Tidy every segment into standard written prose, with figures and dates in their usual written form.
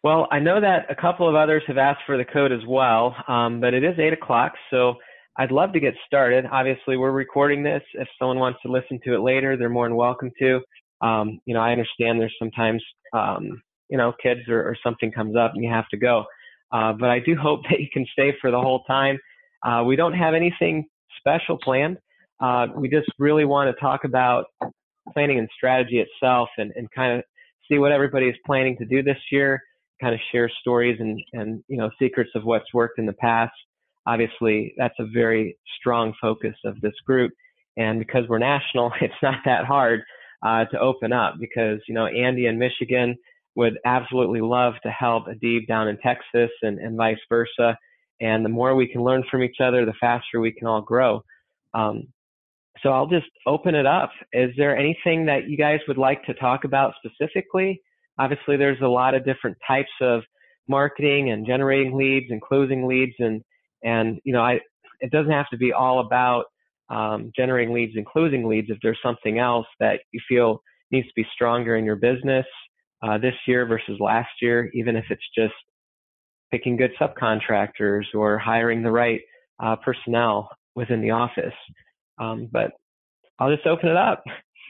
Well, I know that a couple of others have asked for the code as well, but it is 8 o'clock, so I'd love to get started. Obviously, we're recording this. If someone wants to listen to it later, they're more than welcome to. I understand there's sometimes, kids or something comes up and you have to go. But I do hope that you can stay for the whole time. We don't have anything special planned. We just really want to talk about planning and strategy itself and kind of see what everybody is planning to do this year, kind of share stories and secrets of what's worked in the past. Obviously, that's a very strong focus of this group. And because we're national, it's not that hard to open up because, Andy in Michigan would absolutely love to help Adib down in Texas and vice versa. And the more we can learn from each other, the faster we can all grow. So I'll just open it up. Is there anything that you guys would like to talk about specifically? Obviously, there's a lot of different types of marketing and generating leads and closing leads. And it doesn't have to be all about generating leads and closing leads. If there's something else that you feel needs to be stronger in your business this year versus last year, even if it's just picking good subcontractors or hiring the right personnel within the office. But I'll just open it up.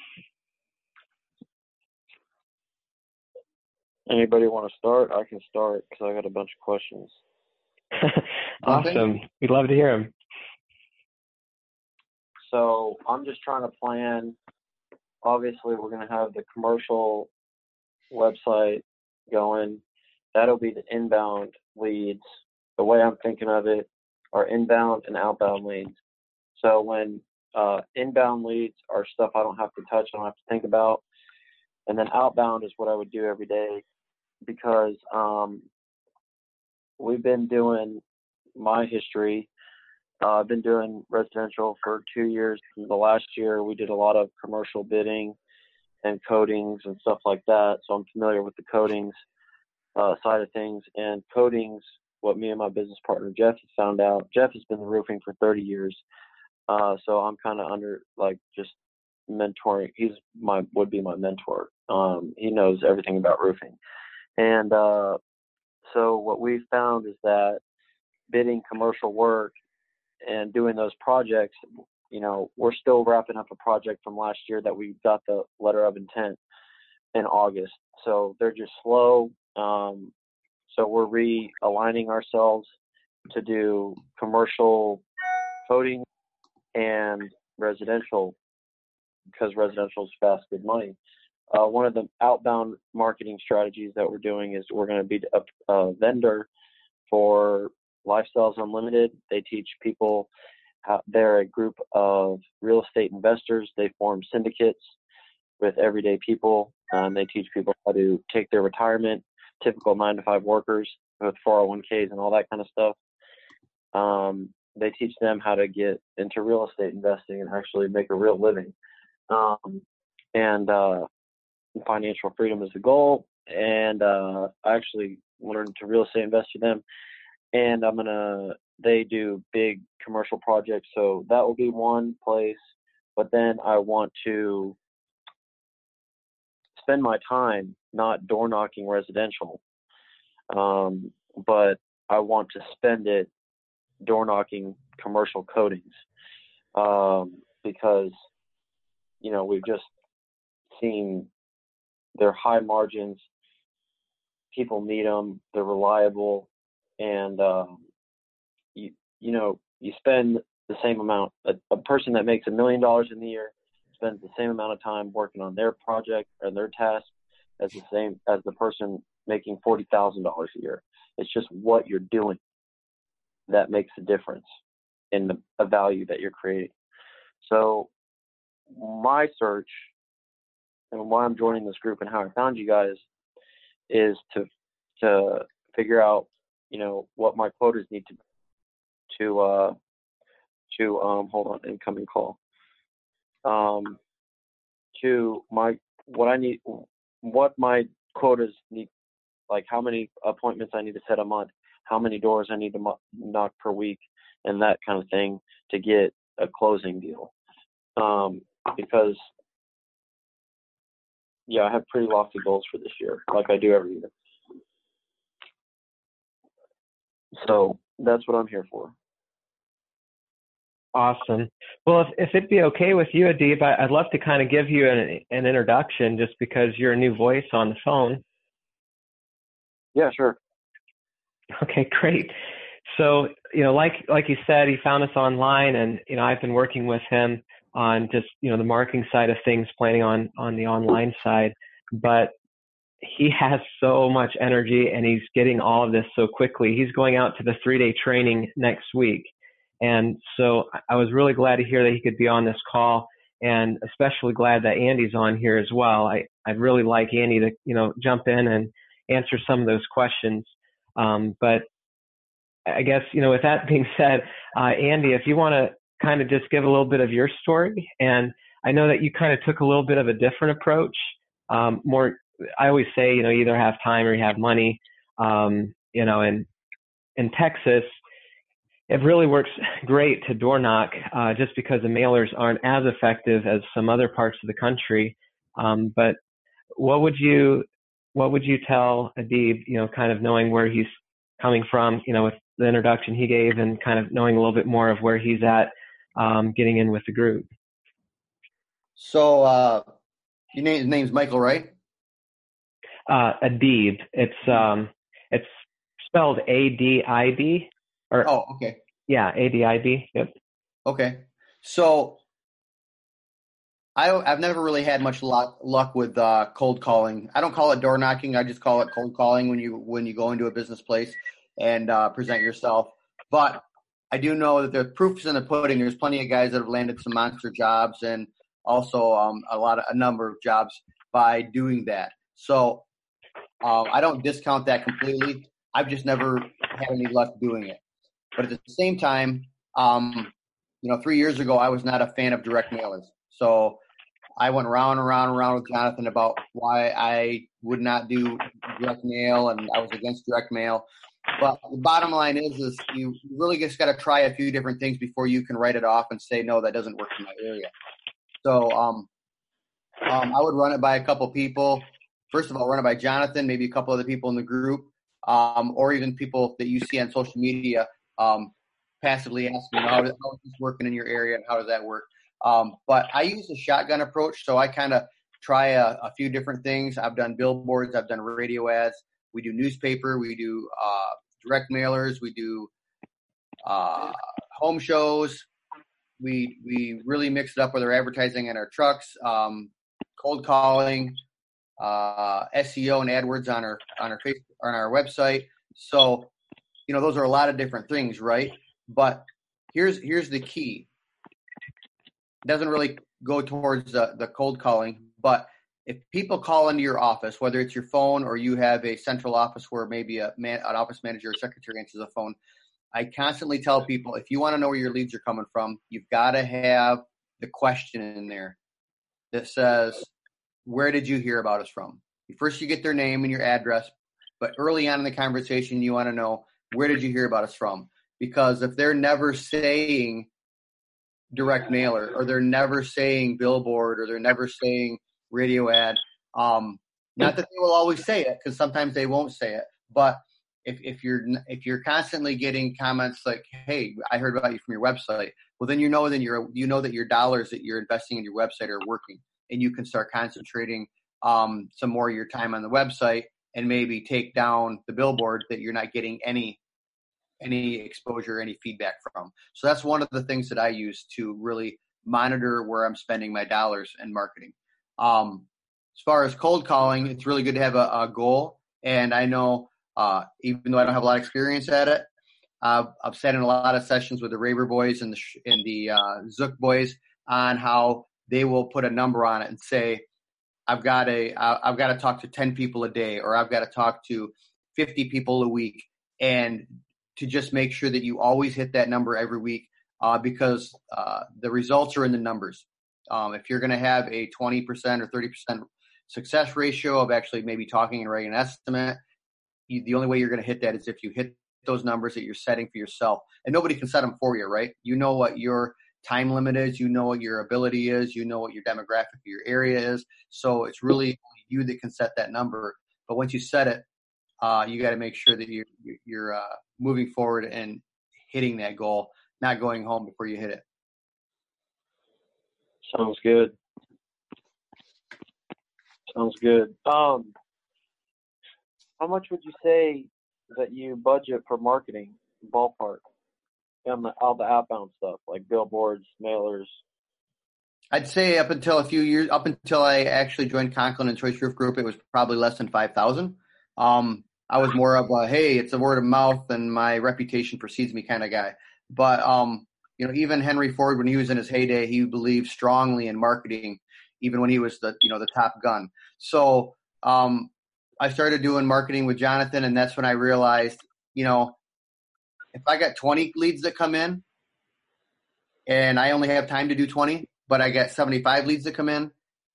Anybody want to start? I can start because I got a bunch of questions. Awesome. We'd love to hear them. So I'm just trying to plan. Obviously, we're going to have the commercial website going. That'll be the inbound leads. The way I'm thinking of it are inbound and outbound leads. So when inbound leads are stuff I don't have to touch, I don't have to think about. And then outbound is what I would do every day because we've been doing my history. I've been doing residential for 2 years. The last year, we did a lot of commercial bidding and codings and stuff like that. So I'm familiar with the codings side of things. And codings, what me and my business partner, Jeff, has found out. Jeff has been in roofing for 30 years. So I'm kind of under, just mentoring. Would be my mentor. He knows everything about roofing. And so what we've found is that bidding commercial work and doing those projects, we're still wrapping up a project from last year that we got the letter of intent in August. So they're just slow. So we're realigning ourselves to do commercial coding and residential because residential is fast, good money. One of the outbound marketing strategies that we're doing is we're going to be a vendor for Lifestyles Unlimited. They teach people they're a group of real estate investors. They form syndicates with everyday people. They teach people how to take their retirement, typical 9-to-5 workers with 401ks and all that kind of stuff. They teach them how to get into real estate investing and actually make a real living. Financial freedom is the goal. And I actually learned to real estate invest with them. And they do big commercial projects. So that will be one place. But then I want to spend my time not door knocking residential. But I want to spend it door knocking commercial coatings. Because, we've just seen their high margins. People need them. They're reliable. And, you spend the same amount. A person that makes $1 million in the year spends the same amount of time working on their project or their task as the person making $40,000 a year. It's just what you're doing that makes a difference in the value that you're creating. So my search and why I'm joining this group and how I found you guys is to figure out, what my quotas need to hold on, incoming call. What my quotas need, like how many appointments I need to set a month, how many doors I need to knock per week, and that kind of thing to get a closing deal. Because I have pretty lofty goals for this year, like I do every year. So that's what I'm here for. Awesome. Well, if it'd be okay with you, Adib, I'd love to kind of give you an introduction just because you're a new voice on the phone. Yeah, sure. Okay, great. So, like you said, he found us online, and, I've been working with him on just, the marketing side of things, planning on the online side. But he has so much energy and he's getting all of this so quickly. He's going out to the 3-day training next week. And so I was really glad to hear that he could be on this call, and especially glad that Andy's on here as well. I'd really like Andy to, jump in and answer some of those questions. But I guess, with that being said, Andy, if you want to kind of just give a little bit of your story. And I know that you kind of took a little bit of a different approach. More, I always say, you either have time or you have money. In Texas, it really works great to door knock, just because the mailers aren't as effective as some other parts of the country. But what would you tell Adib, kind of knowing where he's coming from, with the introduction he gave and kind of knowing a little bit more of where he's at, getting in with the group? So, his name's Michael, right? Adib. It's spelled ADIB. Oh, okay. Yeah, ADIB. Yep. Okay. So I've never really had much luck with cold calling. I don't call it door knocking. I just call it cold calling when you go into a business place and present yourself. But I do know that the proof is in the pudding. There's plenty of guys that have landed some monster jobs and also a number of jobs by doing that. So I don't discount that completely. I've just never had any luck doing it. But at the same time, 3 years ago, I was not a fan of direct mailers. So I went round and round and round with Jonathan about why I would not do direct mail, and I was against direct mail. But the bottom line is you really just got to try a few different things before you can write it off and say, no, that doesn't work in my area. So I would run it by a couple people. First of all, run it by Jonathan, maybe a couple other people in the group, or even people that you see on social media, passively asking, how is this working in your area and how does that work? But I use a shotgun approach, so I kind of try a few different things. I've done billboards, I've done radio ads, we do newspaper, we do direct mailers, we do home shows. We really mix it up with our advertising and our trucks, cold calling, SEO and AdWords on our Facebook, on our website. So, those are a lot of different things, right? But here's the key. It doesn't really go towards the cold calling, but if people call into your office, whether it's your phone or you have a central office where maybe an office manager or secretary answers the phone, I constantly tell people, if you want to know where your leads are coming from, you've got to have the question in there that says, where did you hear about us from? First, you get their name and your address, but early on in the conversation, you want to know, where did you hear about us from? Because if they're never saying direct mailer, or they're never saying billboard, or they're never saying radio ad, not that they will always say it, because sometimes they won't say it, but if you're constantly getting comments like, hey, I heard about you from your website, well, then you know that your dollars that you're investing in your website are working, and you can start concentrating some more of your time on the website and maybe take down the billboard that you're not getting any exposure, any feedback from. So that's one of the things that I use to really monitor where I'm spending my dollars in marketing. As far as cold calling, it's really good to have a goal. And I know, even though I don't have a lot of experience at it, I've sat in a lot of sessions with the Raver boys and the Zook boys on how they will put a number on it and say, I've got to talk to 10 people a day, or I've got to talk to 50 people a week, and to just make sure that you always hit that number every week, because the results are in the numbers. If you're going to have a 20% or 30% success ratio of actually maybe talking and writing an estimate, the only way you're going to hit that is if you hit those numbers that you're setting for yourself. And nobody can set them for you, right? You know what your time limit is, you know what your ability is, you know what your demographic of your area is. So it's really you that can set that number. But once you set it, you got to make sure that you're moving forward and hitting that goal, not going home before you hit it. Sounds good. How much would you say that you budget for marketing, ballpark, and all the outbound stuff like billboards, mailers? I'd say up until I actually joined Conklin and Choice Roof Group, it was probably less than 5,000. I was more of a, hey, it's a word of mouth and my reputation precedes me kind of guy. But, even Henry Ford, when he was in his heyday, he believed strongly in marketing, even when he was the top gun. So I started doing marketing with Jonathan, and that's when I realized, if I got 20 leads that come in and I only have time to do 20, but I got 75 leads that come in,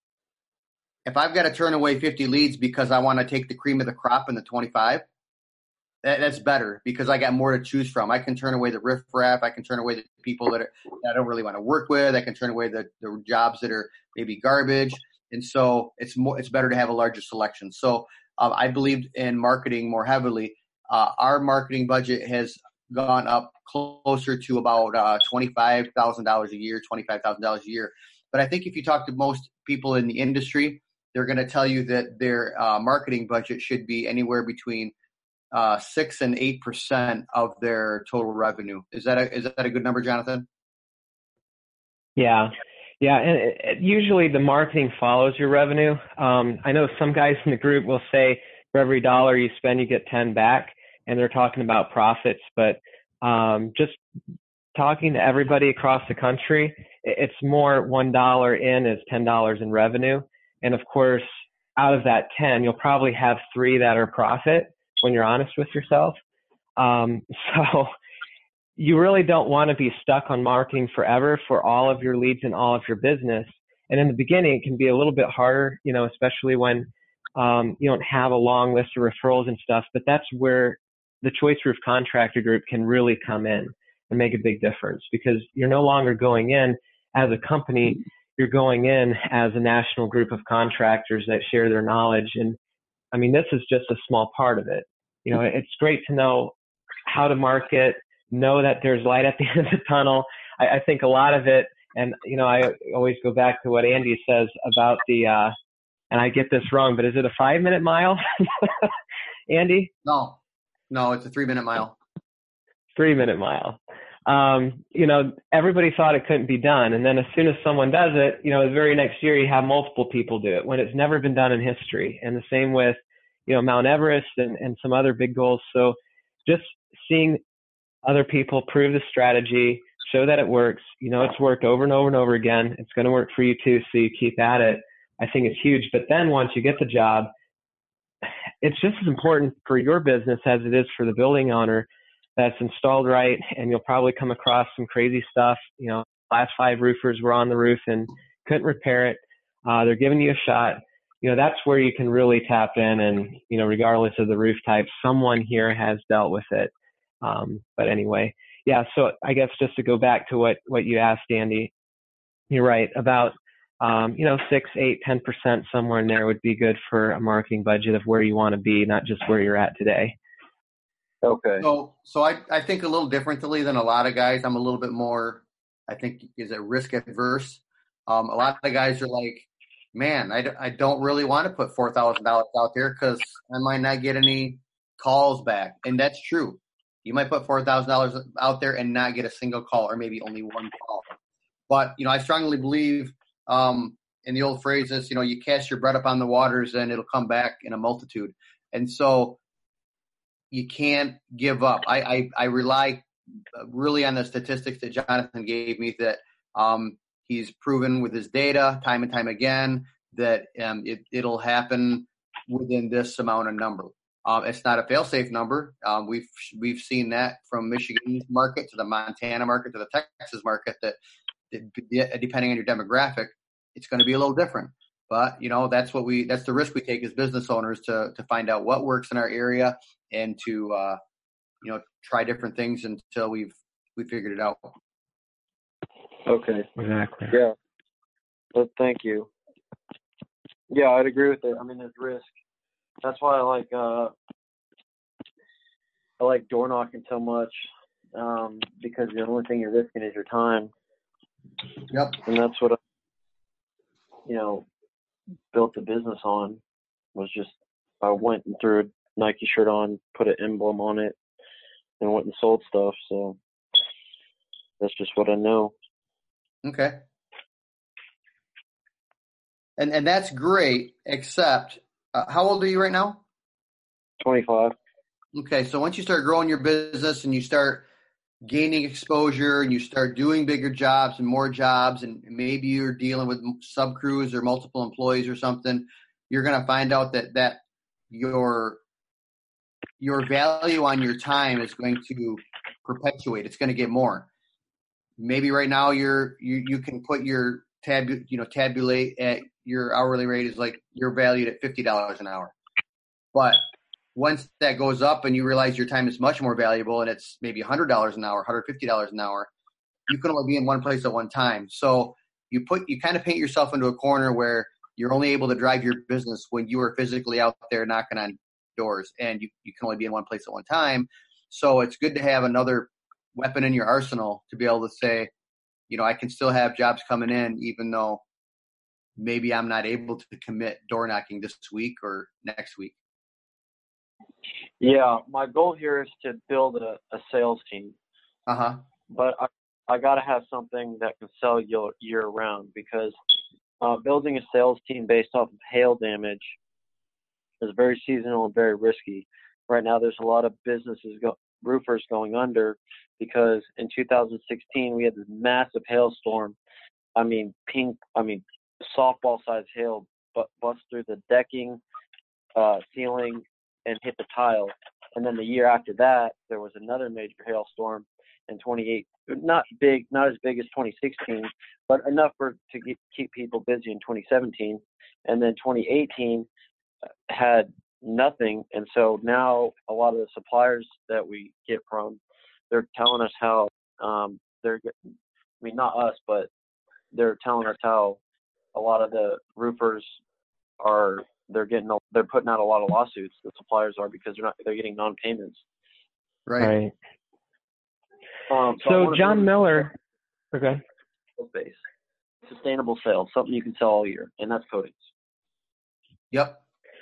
if I've got to turn away 50 leads because I want to take the cream of the crop in the 25, that's better because I got more to choose from. I can turn away the riffraff. I can turn away the people that I don't really want to work with. I can turn away the jobs that are maybe garbage. And so it's better to have a larger selection. So I believed in marketing more heavily. Our marketing budget has gone up closer to about $25,000 a year, $25,000 a year. But I think if you talk to most people in the industry, they're going to tell you that their marketing budget should be anywhere between 6 and 8% of their total revenue. Is that a good number, Jonathan? Yeah. And usually the marketing follows your revenue. I know some guys in the group will say for every dollar you spend, you get 10 back, and they're talking about profits. But just talking to everybody across the country, it's more $1 in is $10 in revenue. And of course, out of that 10, you'll probably have 3 that are profit when you're honest with yourself. So you really don't want to be stuck on marketing forever for all of your leads and all of your business. And in the beginning, it can be a little bit harder, especially when you don't have a long list of referrals and stuff. But that's where the Choice Roof Contractor Group can really come in and make a big difference, because you're no longer going in as a company. You're going in as a national group of contractors that share their knowledge. And I mean, this is just a small part of it. It's great to know how to market, know that there's light at the end of the tunnel. I think a lot of it, and I always go back to what Andy says about and I get this wrong, but is it a 5-minute mile, Andy? No, it's a 3-minute mile. 3-minute mile. Everybody thought it couldn't be done. And then as soon as someone does it, the very next year you have multiple people do it when it's never been done in history. And the same with, Mount Everest and some other big goals. So just seeing other people prove the strategy, show that it works, it's worked over and over and over again. It's going to work for you too. So you keep at it. I think it's huge. But then once you get the job, it's just as important for your business as it is for the building owner that's installed right. And you'll probably come across some crazy stuff. Last 5 roofers were on the roof and couldn't repair it. They're giving you a shot. That's where you can really tap in and, regardless of the roof type, someone here has dealt with it. But anyway, yeah. So I guess just to go back to what you asked, Andy, you're right about, 6, 8, 10% somewhere in there would be good for a marketing budget of where you want to be, not just where you're at today. Okay. So I think a little differently than a lot of guys. I'm a little bit more, I think, is it risk adverse? A lot of guys are like, man, I don't really want to put $4,000 out there because I might not get any calls back. And that's true. You might put $4,000 out there and not get a single call, or maybe only one call. But, I strongly believe in the old phrases, you cast your bread upon the waters and it'll come back in a multitude. And so you can't give up. I rely really on the statistics that Jonathan gave me that he's proven with his data time and time again that it'll happen within this amount of number. It's not a fail-safe number. We've seen that from Michigan market to the Montana market to the Texas market that depending on your demographic, it's going to be a little different. But that's the risk we take as business owners to find out what works in our area and to try different things until we figured it out. Okay. Exactly. Yeah. But thank you. Yeah, I'd agree with it. I mean, there's risk. That's why I like I like door knocking so much because the only thing you're risking is your time. Yep. And that's what I, built the business on, was just I went and threw a Nike shirt on, put an emblem on it, and went and sold stuff. So that's just what I know. Okay. And that's great, except how old are you right now? 25. Okay, so once you start growing your business and you start gaining exposure and you start doing bigger jobs and more jobs, and maybe you're dealing with sub crews or multiple employees or something, you're going to find out that your value on your time is going to perpetuate. It's going to get more. Maybe right now you can put your tabulate at your hourly rate is like you're valued at $50 an hour. But once that goes up and you realize your time is much more valuable and it's maybe $100 an hour, $150 an hour, you can only be in one place at one time. So you kind of paint yourself into a corner where you're only able to drive your business when you are physically out there knocking on doors, and you can only be in one place at one time. So it's good to have another weapon in your arsenal to be able to say, I can still have jobs coming in even though maybe I'm not able to commit door knocking this week or next week. Yeah, my goal here is to build a sales team. Uh-huh. But I got to have something that can sell year round, because building a sales team based off of hail damage is very seasonal and very risky. Right now, there's a lot of roofers going under because in 2016 we had this massive hailstorm. Softball-sized hail bust through the decking, ceiling, and hit the tile. And then the year after that, there was another major hailstorm in 28. Not as big as 2016, but enough to keep people busy in 2017. And then 2018 had nothing. And so now a lot of the suppliers that we get from, they're telling us how not us, but they're telling us how a lot of the roofers they're putting out a lot of lawsuits. The suppliers are, because they're getting non-payments. Right. So John Miller, okay. Base. Sustainable sales, something you can sell all year, and that's coatings. Yep.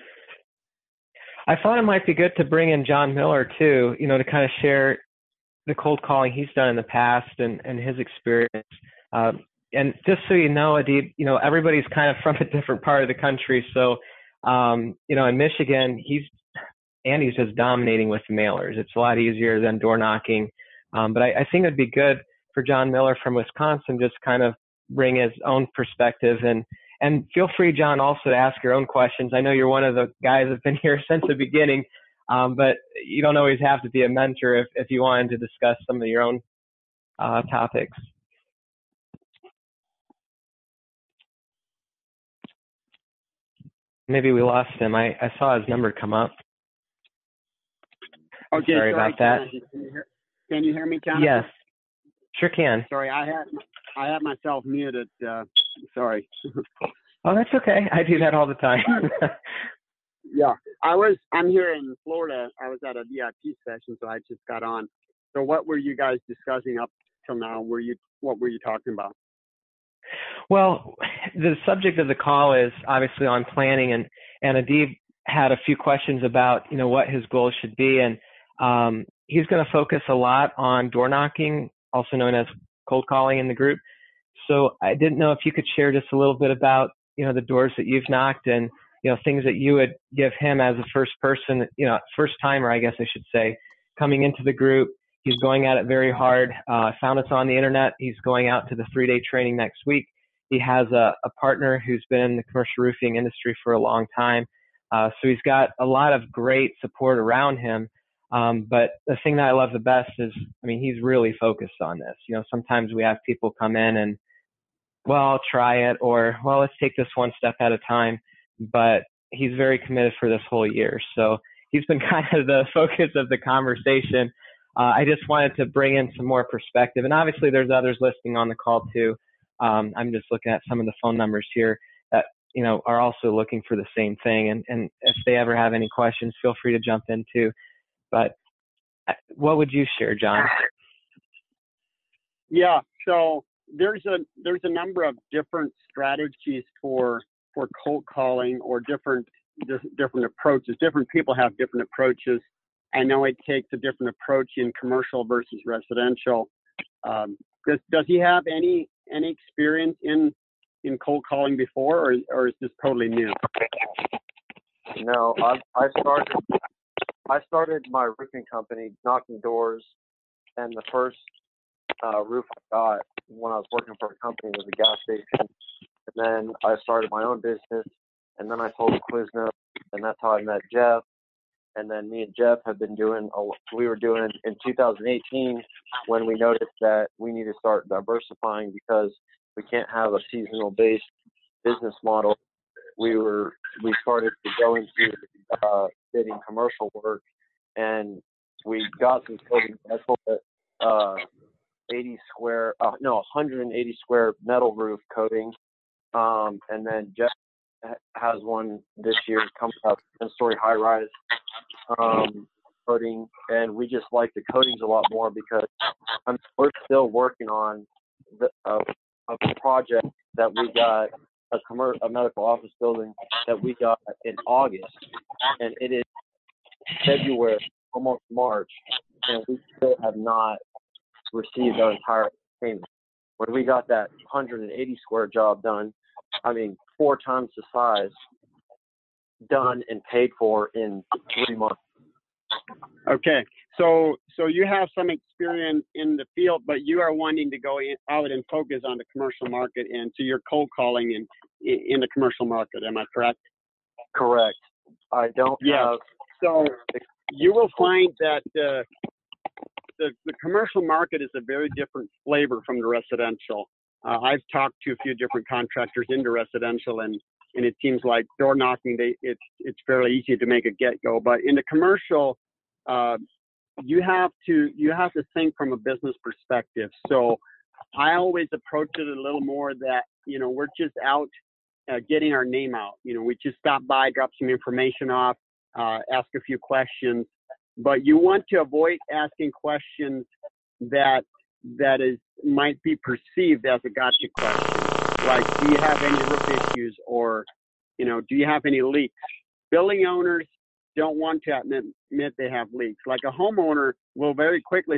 I thought it might be good to bring in John Miller too, to kind of share the cold calling he's done in the past and his experience. And just so you know, Adib, everybody's kind of from a different part of the country. So, in Michigan, he's just dominating with mailers. It's a lot easier than door knocking. But I think it'd be good for John Miller from Wisconsin, just kind of bring his own perspective, and feel free, John, also to ask your own questions. I know you're one of the guys that's been here since the beginning, but you don't always have to be a mentor if you wanted to discuss some of your own topics. Maybe we lost him. I saw his number come up. Okay, sorry about that. Can you hear me, Jonathan? Yes, sure can. Sorry, I had myself muted. Sorry. Oh, that's okay. I do that all the time. Yeah, I'm here in Florida. I was at a VIP session, so I just got on. So what were you guys discussing up till now? What were you talking about? Well, the subject of the call is obviously on planning, and Adib had a few questions about, what his goals should be. And he's going to focus a lot on door knocking, also known as cold calling in the group. So I didn't know if you could share just a little bit about, the doors that you've knocked and, things that you would give him as a first timer, I guess I should say, coming into the group. He's going at it very hard. Found us on the internet. He's going out to the 3-day training next week. He has a partner who's been in the commercial roofing industry for a long time. So he's got a lot of great support around him. But the thing that I love the best is, he's really focused on this. Sometimes we have people come in and, well, I'll try it, or, well, let's take this one step at a time. But he's very committed for this whole year. So he's been kind of the focus of the conversation. I just wanted to bring in some more perspective. And obviously there's others listening on the call too. I'm just looking at some of the phone numbers here that, are also looking for the same thing. And if they ever have any questions, feel free to jump in too. But What would you share, John? Yeah, so there's a number of different strategies for cold calling, or different approaches. Different people have different approaches. I know it takes a different approach in commercial versus residential. Does he have any experience in cold calling before, or is this totally new? No, I started my roofing company knocking doors, and the first roof I got when I was working for a company was a gas station. And then I started my own business, and then I sold Quiznos, and that's how I met Jeff. And then me and Jeff have been we were doing in 2018 when we noticed that we need to start diversifying because we can't have a seasonal based business model. We started to go into bidding commercial work, and we got some coatings. I sold a 180 square metal roof coating. And then Jeff has one this year coming up, 10-story high-rise coating, and we just like the coatings a lot more because we're still working on a project that we got, a medical office building that we got in August, and it is February, almost March, and we still have not received our entire payment. When we got that 180 square job done, 4 times the size, done and paid for in 3 months. Okay, so you have some experience in the field, but you are wanting to go out and focus on the commercial market, and so you're cold calling in the commercial market. Am I correct? Correct. I don't have. So you will find that the commercial market is a very different flavor from the residential. I've talked to a few different contractors into residential, and it seems like door knocking, it's fairly easy to make a get-go. But in the commercial, you have to think from a business perspective. So I always approach it a little more that, we're just out getting our name out. We just stop by, drop some information off, ask a few questions. But you want to avoid asking questions that might be perceived as a gotcha question, like, do you have any roof issues, or do you have any leaks? Building owners don't want to admit they have leaks. Like a homeowner will very quickly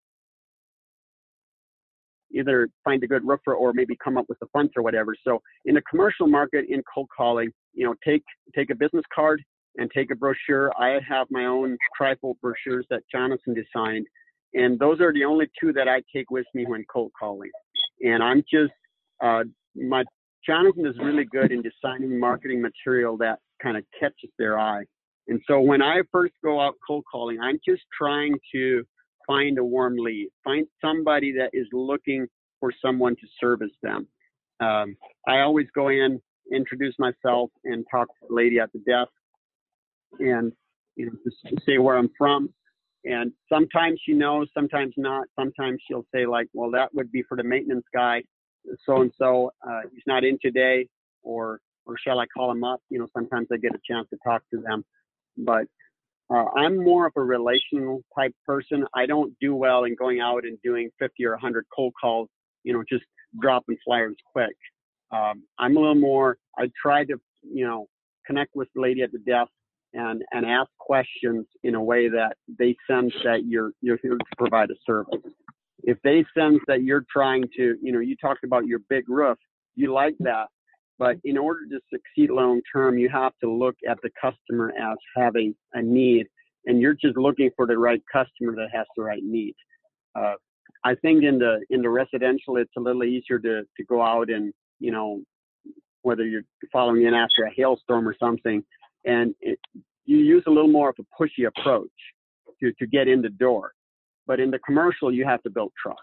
either find a good roofer or maybe come up with the funds or whatever. So in the commercial market, in cold calling, take a business card and take a brochure. I have my own trifold brochures that Jonathan designed, and those are the only 2 that I take with me when cold calling. And I'm just, Jonathan is really good in designing marketing material that kind of catches their eye. And so when I first go out cold calling, I'm just trying to find a warm lead, find somebody that is looking for someone to service them. I always go in, introduce myself, and talk to the lady at the desk, and just say where I'm from. And sometimes she knows, sometimes not. Sometimes she'll say, like, well, that would be for the maintenance guy, so-and-so, he's not in today, or shall I call him up? Sometimes I get a chance to talk to them. But I'm more of a relational type person. I don't do well in going out and doing 50 or 100 cold calls, just dropping flyers quick. I'm a little more, I try to, connect with the lady at the desk and ask questions in a way that they sense that you're here to provide a service. If they sense that you're trying to, you talked about your big roof, you like that, but in order to succeed long term, you have to look at the customer as having a need, and you're just looking for the right customer that has the right need. I think in the residential, it's a little easier to go out and, whether you're following in after a hailstorm or something, and you use a little more of a pushy approach to get in the door. But in the commercial, you have to build trust.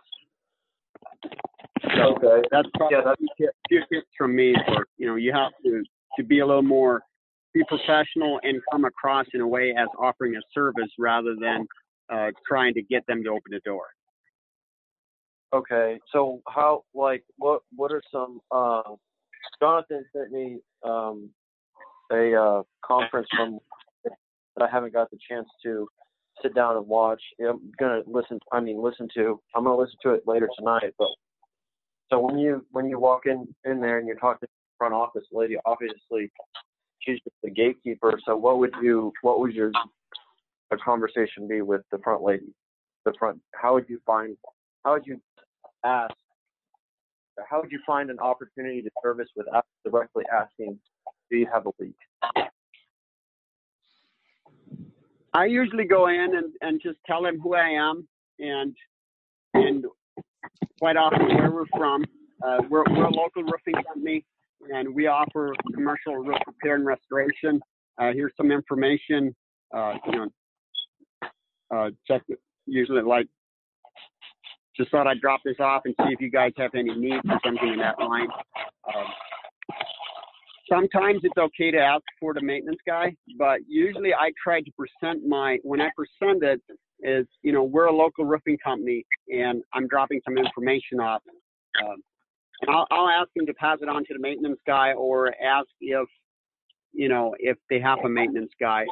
So okay. That's probably a few tips from me. For, you have to be a little more, be professional and come across in a way as offering a service rather than trying to get them to open the door. Okay. So what are some, Jonathan sent me a conference from that I haven't got the chance to sit down and watch. I'm gonna listen to it later tonight. But so when you walk in there and you're talking to the front office lady, obviously she's just the gatekeeper. So what would your a conversation be with the front lady? How would you find an opportunity to service without directly asking, do you have a leak? I usually go in and just tell them who I am and quite often where we're from. We're a local roofing company, and we offer commercial roof repair and restoration. Here's some information. Check it. Usually, just thought I'd drop this off and see if you guys have any needs or something in that line. Sometimes it's okay to ask for the maintenance guy, but usually I try to present when I present it is, we're a local roofing company and I'm dropping some information off. And I'll ask him to pass it on to the maintenance guy or ask if they have a maintenance guy.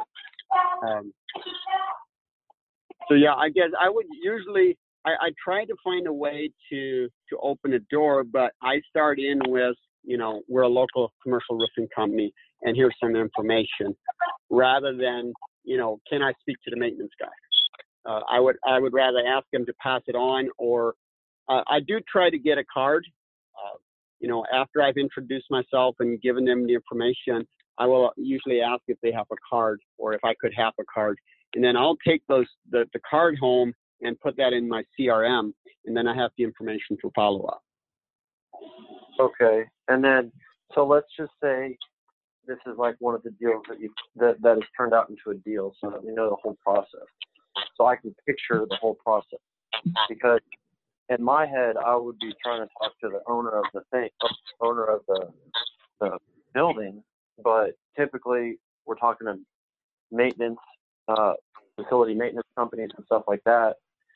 So yeah, I guess I would usually, I try to find a way to open a door, but I start in with, we're a local commercial roofing company and here's some information rather than, can I speak to the maintenance guy? I would rather ask him to pass it on, or I do try to get a card. After I've introduced myself and given them the information, I will usually ask if they have a card or if I could have a card. And then I'll take the card home and put that in my CRM, and then I have the information for follow-up. Okay. And then, so let's just say this is like one of the deals that has turned out into a deal so that we know the whole process. So I can picture the whole process, because in my head, I would be trying to talk to the owner of the building, but typically we're talking to maintenance, facility maintenance companies and stuff like that,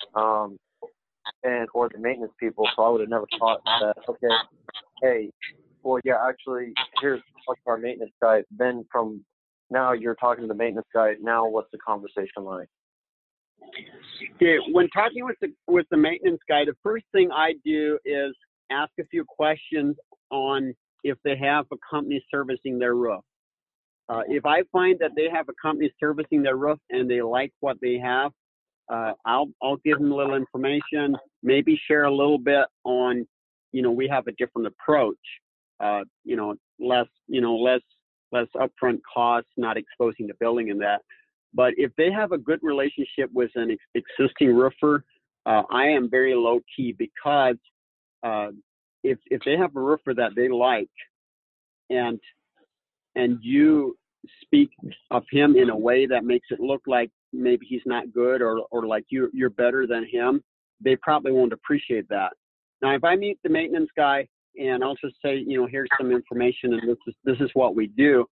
or the maintenance people. So I would have never thought that, okay, hey, well, yeah, actually, here's our maintenance guy. Then from now you're talking to the maintenance guy. Now what's the conversation like? Okay, when talking with the maintenance guy, the first thing I do is ask a few questions on if they have a company servicing their roof. If I find that they have a company servicing their roof and they like what they have, I'll give them a little information, maybe share a little bit on, we have a different approach, less upfront costs, not exposing the building in that. But if they have a good relationship with an existing roofer, I am very low key, because if they have a roofer that they like, and you speak of him in a way that makes it look like maybe he's not good or like you're better than him, they probably won't appreciate that. Now, if I meet the maintenance guy and I'll just say, here's some information and this is what we do,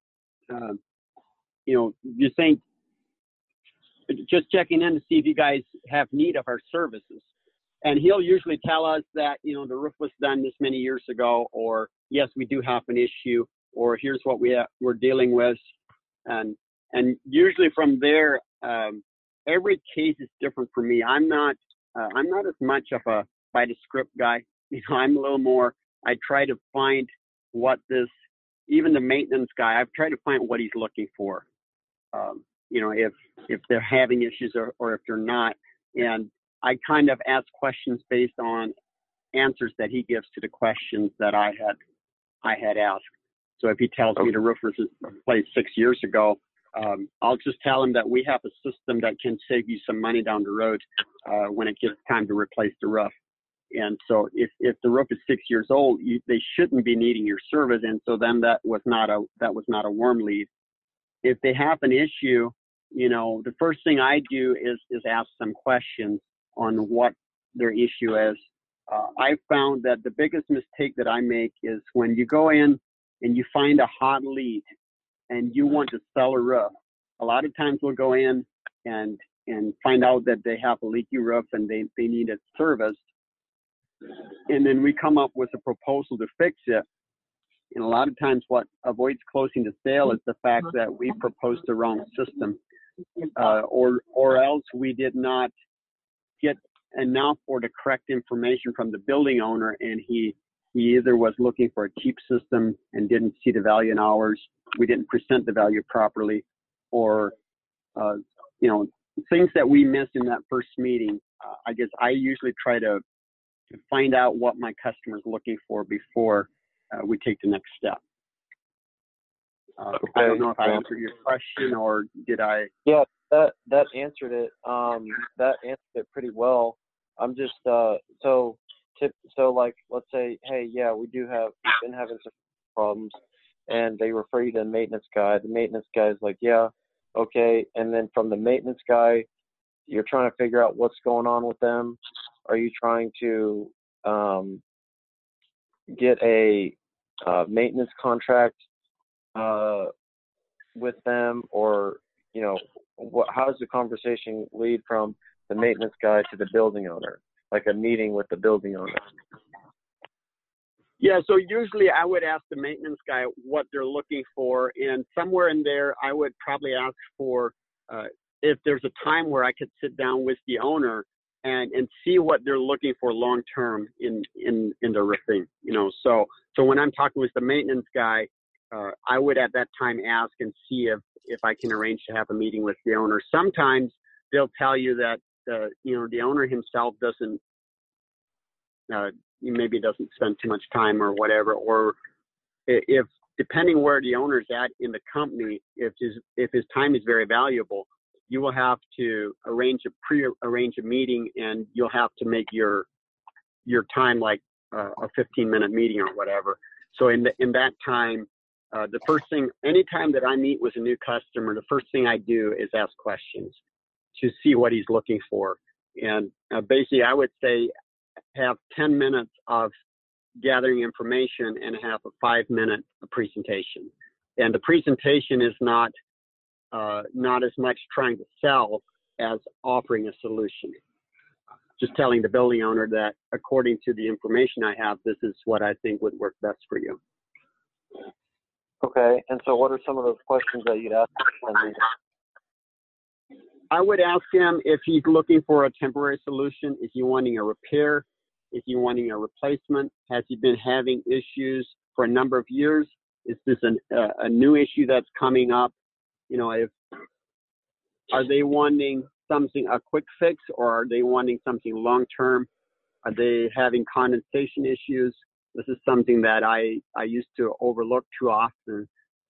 you think, just checking in to see if you guys have need of our services. And he'll usually tell us that, the roof was done this many years ago, or yes, we do have an issue, or here's what we're dealing with. And usually from there, every case is different for me. I'm not as much of a by the script guy. I'm a little more, I try to find even the maintenance guy, I've tried to find what he's looking for. If they're having issues or if they're not. And I kind of ask questions based on answers that he gives to the questions that I had asked. So if he tells me the roof was replaced 6 years ago, I'll just tell him that we have a system that can save you some money down the road when it gets time to replace the roof. And so if the roof is 6 years old, they shouldn't be needing your service. And so then that was not a warm lead. If they have an issue, the first thing I do is ask some questions on what their issue is. I found that the biggest mistake that I make is when you go in and you find a hot lead and you want to sell a roof. A lot of times we'll go in and find out that they have a leaky roof and they need it serviced. And then we come up with a proposal to fix it. And a lot of times what avoids closing the sale is the fact that we proposed the wrong system. or else we did not get enough or the correct information from the building owner, and he either was looking for a cheap system and didn't see the value in ours, we didn't present the value properly, or things that we missed in that first meeting. I guess I usually try to find out what my customer's looking for before we take the next step. Okay. I don't know if I answered your question, or did I? Yeah, that answered it. That answered it pretty well. I'm just so like, let's say, hey, yeah, we've been having some problems, and they refer you to the maintenance guy. The maintenance guy is like, yeah, okay, and then from the maintenance guy, you're trying to figure out what's going on with them. Are you trying to get a maintenance contract with them, or how does the conversation lead from the maintenance guy to the building owner, like a meeting with the building owner? Yeah, so usually I would ask the maintenance guy what they're looking for, and somewhere in there I would probably ask for if there's a time where I could sit down with the owner and see what they're looking for long term in the roofing. So when I'm talking with the maintenance guy, I would at that time ask and see if I can arrange to have a meeting with the owner. Sometimes they'll tell you that the owner himself maybe doesn't spend too much time or whatever, or if depending where the owner's at in the company, if his time is very valuable, you will have to arrange a meeting, and you'll have to make your time like a 15-minute meeting or whatever. So in that time, the first thing, anytime that I meet with a new customer, the first thing I do is ask questions to see what he's looking for. And basically, I would say have 10 minutes of gathering information and have a 5-minute presentation. And the presentation is not as much trying to sell as offering a solution. Just telling the building owner that according to the information I have, this is what I think would work best for you. Okay, and so what are some of those questions that you'd ask him? I would ask him if he's looking for a temporary solution. Is he wanting a repair? Is he wanting a replacement? Has he been having issues for a number of years? Is this a new issue that's coming up? Are they wanting a quick fix, or are they wanting something long term? Are they having condensation issues? This is something that I used to overlook too often.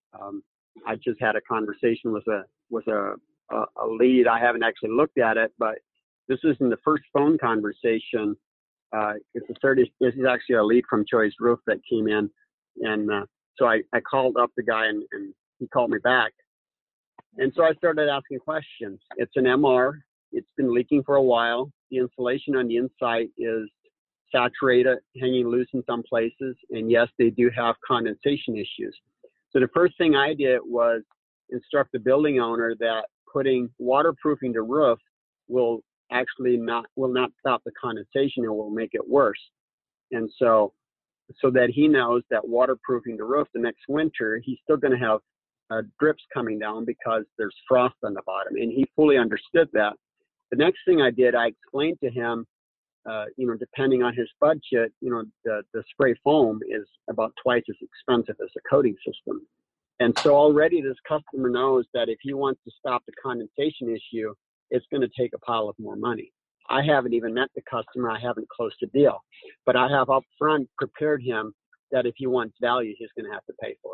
I just had a conversation with a lead. I haven't actually looked at it, but this isn't the first phone conversation. This is actually a lead from Choice Roof that came in, and so I called up the guy, and he called me back, and so I started asking questions. It's an MR. It's been leaking for a while. The insulation on the inside is saturated, hanging loose in some places, and yes, they do have condensation issues. So the first thing I did was instruct the building owner that putting waterproofing the roof will not stop the condensation, and will make it worse. And so that he knows that waterproofing the roof the next winter, he's still going to have drips coming down because there's frost on the bottom, and he fully understood that. The next thing I did, I explained to him, depending on his budget, the spray foam is about twice as expensive as a coating system. And so already this customer knows that if he wants to stop the condensation issue, it's going to take a pile of more money. I haven't even met the customer. I haven't closed a deal, but I have up front prepared him that if he wants value, he's going to have to pay for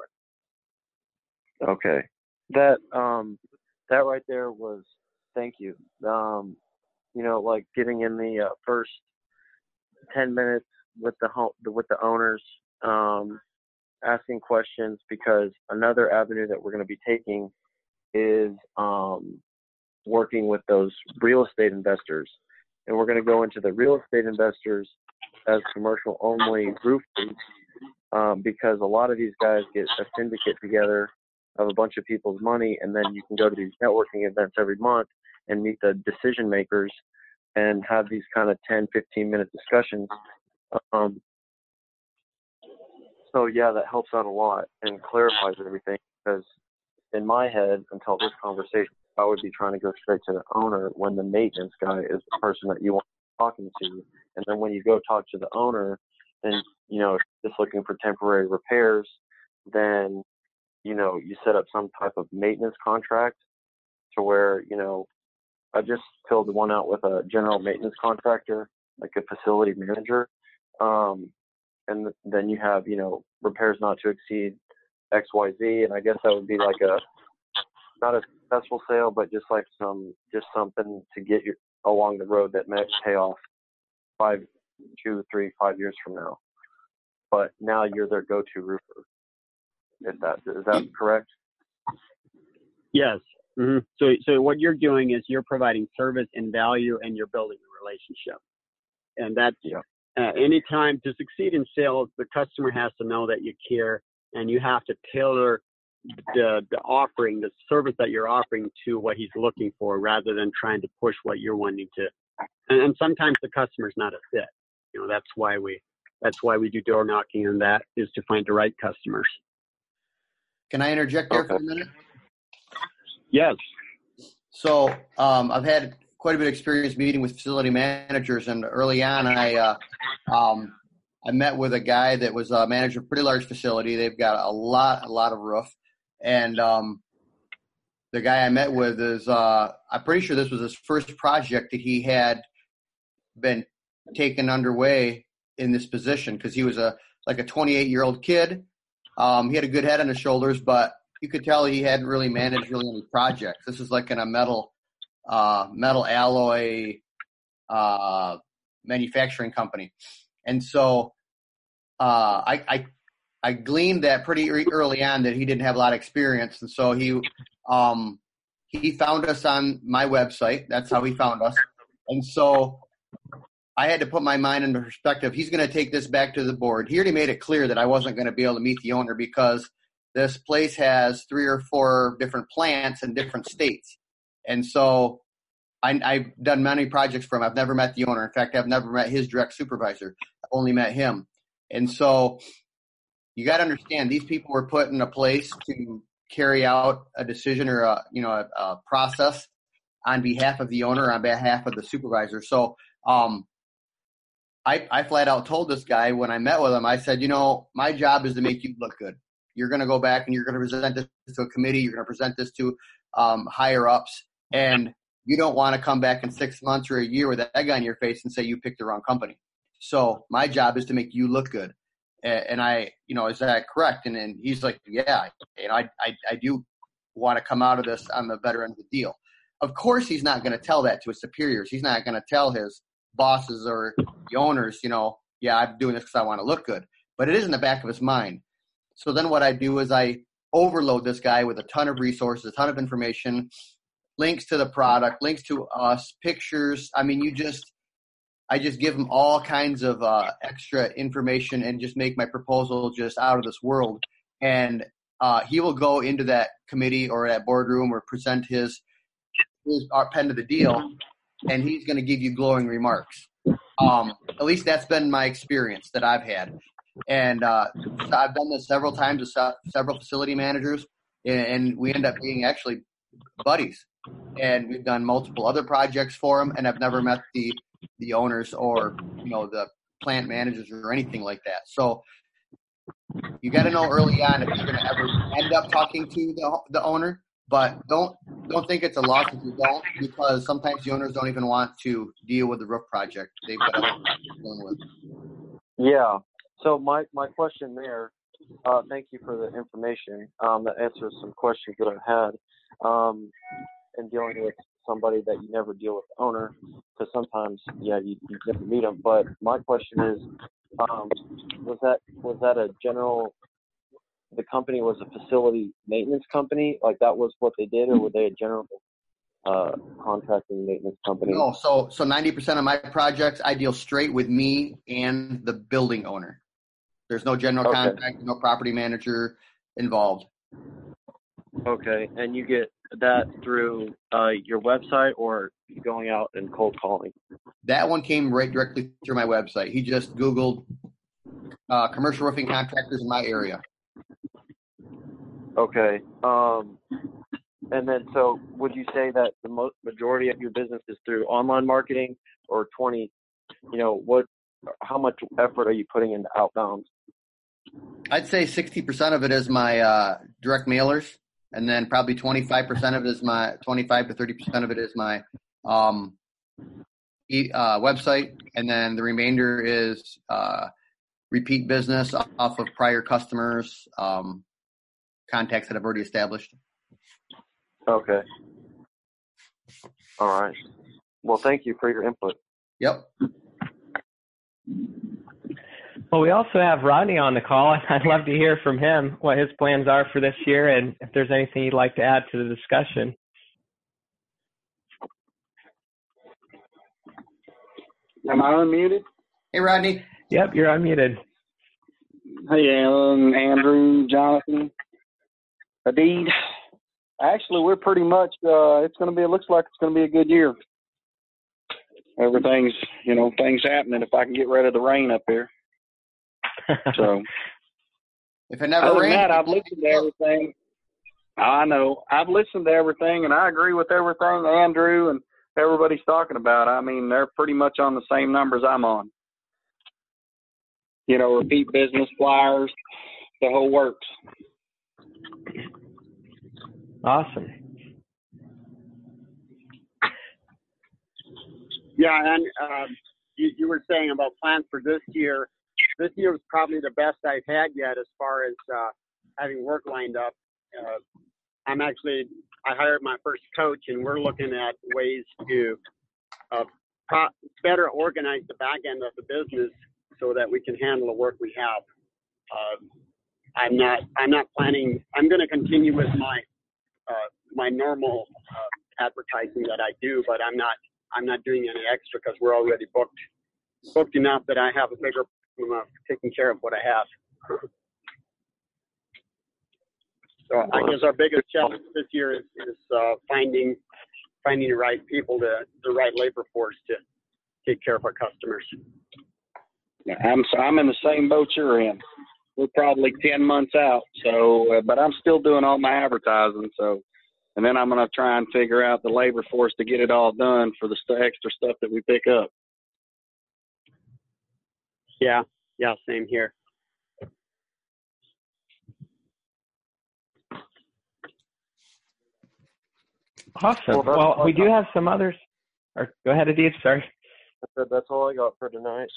it. Okay. That right there was, thank you. Like getting in the first 10 minutes with the owners, asking questions, because another avenue that we're going to be taking is working with those real estate investors. And we're going to go into the real estate investors as commercial only roofing, because a lot of these guys get a syndicate together of a bunch of people's money, and then you can go to these networking events every month and meet the decision makers and have these kind of 10, 15-minute discussions. So yeah, that helps out a lot and clarifies everything, because in my head, until this conversation I would be trying to go straight to the owner when the maintenance guy is the person that you want talking to. And then when you go talk to the owner and, just looking for temporary repairs, then, you set up some type of maintenance contract to where, I just filled one out with a general maintenance contractor, like a facility manager. And then you have, repairs not to exceed XYZ. And I guess that would be like not a successful sale, but just something to get you along the road that may pay off 5 years from now. But now you're their go-to roofer. Is that correct? Yes. Mm-hmm. So what you're doing is you're providing service and value, and you're building a relationship. And that's anytime to succeed in sales, the customer has to know that you care, and you have to tailor the offering, the service that you're offering to what he's looking for, rather than trying to push what you're wanting to. And sometimes the customer's not a fit. That's why we do door knocking, and that is to find the right customers. Can I interject there for a minute? Yes. So I've had quite a bit of experience meeting with facility managers, and early on I met with a guy that was a manager of a pretty large facility. They've got a lot of roof, and the guy I met with is I'm pretty sure this was his first project that he had been taken underway in this position, because he was like a 28-year-old kid. He had a good head on his shoulders, but you could tell he hadn't really managed any projects. This is like in a metal alloy manufacturing company. And so I gleaned that pretty early on that he didn't have a lot of experience. And so he found us on my website. That's how he found us. And so I had to put my mind into perspective. He's going to take this back to the board. He already made it clear that I wasn't going to be able to meet the owner, because this place has 3 or 4 different plants in different states. And so I've done many projects for him. I've never met the owner. In fact, I've never met his direct supervisor. I've only met him. And so you got to understand, these people were put in a place to carry out a decision or a process on behalf of the owner, on behalf of the supervisor. So I flat out told this guy when I met with him, I said, my job is to make you look good. You're going to go back and you're going to present this to a committee. You're going to present this to higher ups. And you don't want to come back in 6 months or a year with that egg on your face and say you picked the wrong company. So my job is to make you look good. And I, is that correct? And then he's like, yeah, I do want to come out of this on the better end of the deal. Of course, he's not going to tell that to his superiors. He's not going to tell his bosses or the owners, yeah, I'm doing this because I want to look good. But it is in the back of his mind. So then what I do is I overload this guy with a ton of resources, a ton of information, links to the product, links to us, pictures. I mean, I just give him all kinds of extra information and just make my proposal just out of this world. And he will go into that committee or that boardroom or present his pen to the deal, and he's going to give you glowing remarks. At least that's been my experience that I've had. And I've done this several times with several facility managers, and we end up being actually buddies. And we've done multiple other projects for them, and I've never met the owners or the plant managers or anything like that. So you got to know early on if you're going to ever end up talking to the owner, but don't think it's a loss if you don't, because sometimes the owners don't even want to deal with the roof project. They've got other projects dealing with. Yeah. So my question there, thank you for the information. That answers some questions that I've had. And dealing with somebody that you never deal with the owner, because sometimes, you never meet them. But my question is, was that a general? The company was a facility maintenance company, like that was what they did, or were they a general contracting maintenance company? No, so 90% of my projects I deal straight with me and the building owner. There's no general contractor, no property manager involved. Okay, and you get that through your website or going out and cold calling? That one came right directly through my website. He just Googled commercial roofing contractors in my area. Okay. And then, so would you say that the majority of your business is through online marketing, or 20, how much effort are you putting into outbound? I'd say 60% of it is my direct mailers, and then probably 25% of it is 25 to 30% of it is my website, and then the remainder is repeat business off of prior customers, contacts that I've already established. Okay. All right. Well, thank you for your input. Yep. Well, we also have Rodney on the call, and I'd love to hear from him what his plans are for this year and if there's anything you'd like to add to the discussion. Am I unmuted? Hey, Rodney. Yep, you're unmuted. Hey, Alan, Andrew, Jonathan, Adid. Actually, we're pretty much, looks like it's going to be a good year. Everything's, things happening if I can get rid of the rain up here. So, if it never rains, I've listened to everything. I know. I've listened to everything, and I agree with everything Andrew and everybody's talking about. I mean, they're pretty much on the same numbers I'm on. Repeat business, flyers, the whole works. Awesome. Yeah, and you were saying about plans for this year. This year was probably the best I've had yet as far as having work lined up. I hired my first coach, and we're looking at ways to better organize the back end of the business so that we can handle the work we have. I'm not planning. I'm going to continue with my normal advertising that I do, but I'm not doing any extra because we're already booked enough that I have a bigger problem of taking care of what I have. So I guess our biggest challenge this year is finding the right people, the right labor force to take care of our customers. Yeah, I'm in the same boat you're in. We're probably 10 months out, so but I'm still doing all my advertising. So, and then I'm going to try and figure out the labor force to get it all done for the extra stuff that we pick up. Yeah, same here. Awesome. Well, we do have some others. Or go ahead, Adib. Sorry. I said that's all I got for tonight.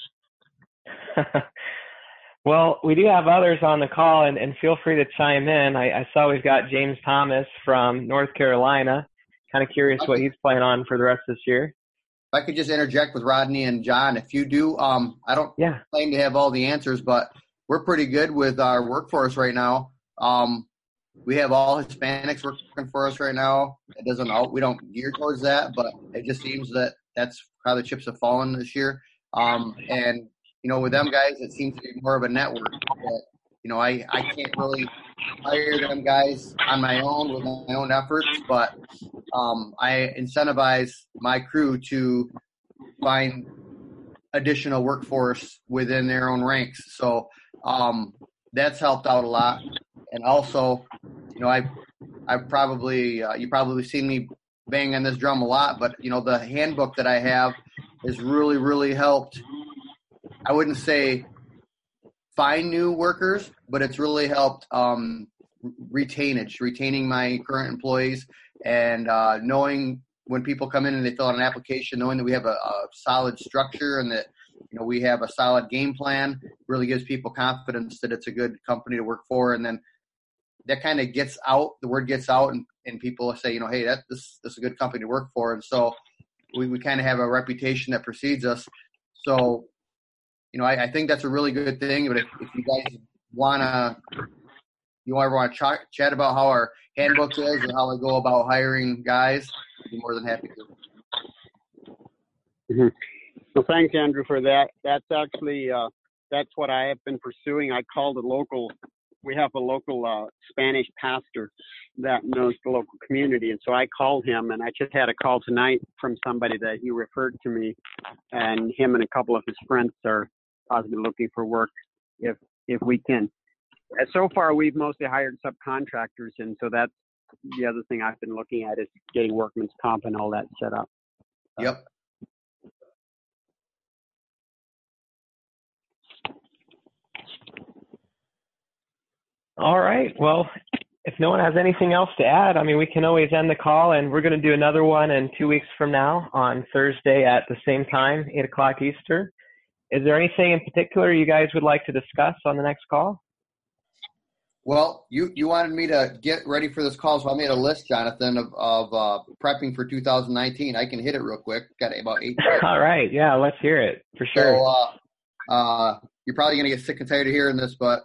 Well, we do have others on the call, and feel free to chime in. I saw we've got James Thomas from North Carolina. Kind of curious what he's planning on for the rest of this year. If I could just interject with Rodney and John, if you do, I don't claim to have all the answers, but we're pretty good with our workforce right now. We have all Hispanics working for us right now. We don't gear towards that, but it just seems that that's how the chips have fallen this year. And with them guys, it seems to be more of a network. That, I can't really hire them guys on my own with my own efforts, but I incentivize my crew to find additional workforce within their own ranks. So that's helped out a lot. And also, I've probably you probably seen me bang on this drum a lot, but the handbook that I have has really, really helped. I wouldn't say find new workers, but it's really helped retaining my current employees, and knowing when people come in and they fill out an application, knowing that we have a solid structure and that we have a solid game plan really gives people confidence that it's a good company to work for. And then that kind of gets out, the word gets out, and people say, hey, this is a good company to work for. And so we kind of have a reputation that precedes us. So, I think that's a really good thing. But if you guys want to chat about how our handbook is and how I go about hiring guys, I'd be more than happy to. Mm-hmm. Well, thanks, Andrew, for that. That's actually that's what I have been pursuing. I called we have a local Spanish pastor that knows the local community, and so I called him, and I just had a call tonight from somebody that he referred to me, and him and a couple of his friends are possibly looking for work if we can. So far, we've mostly hired subcontractors, and so that's the other thing I've been looking at is getting workman's comp and all that set up. Yep. All right. Well, if no one has anything else to add, I mean, we can always end the call, and we're going to do another one in 2 weeks from now on Thursday at the same time, 8 o'clock Eastern. Is there anything in particular you guys would like to discuss on the next call? Well, you wanted me to get ready for this call, so I made a list, Jonathan, of prepping for 2019. I can hit it real quick. Got about 8 minutes. All right. Yeah, let's hear it for sure. So you're probably going to get sick and tired of hearing this, but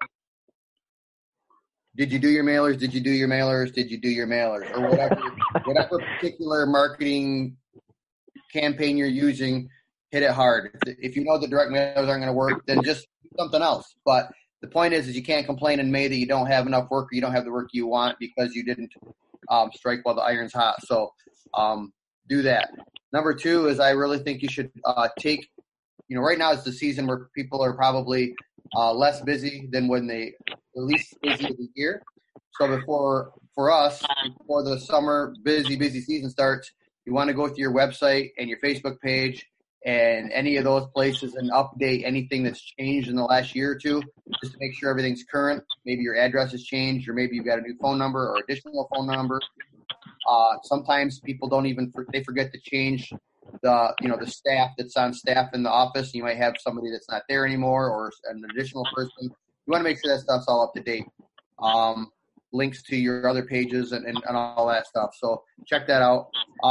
did you do your mailers? Did you do your mailers? Did you do your mailers? Or whatever particular marketing campaign you're using, hit it hard. If you know the direct mailers aren't going to work, then just do something else. But the point is you can't complain in May that you don't have enough work or you don't have the work you want because you didn't strike while the iron's hot. So do that. Number 2 is I really think you should take, right now is the season where people are probably less busy than when they are least busy of the year. So for us, before the summer busy season starts, you want to go to your website and your Facebook page and any of those places and update anything that's changed in the last year or two, just to make sure everything's current. Maybe your address has changed, or maybe you've got a new phone number or additional phone number. Sometimes people they forget to change the staff that's on staff in the office. You might have somebody that's not there anymore or an additional person. You want to make sure that stuff's all up to date. Links to your other pages and all that stuff. So check that out.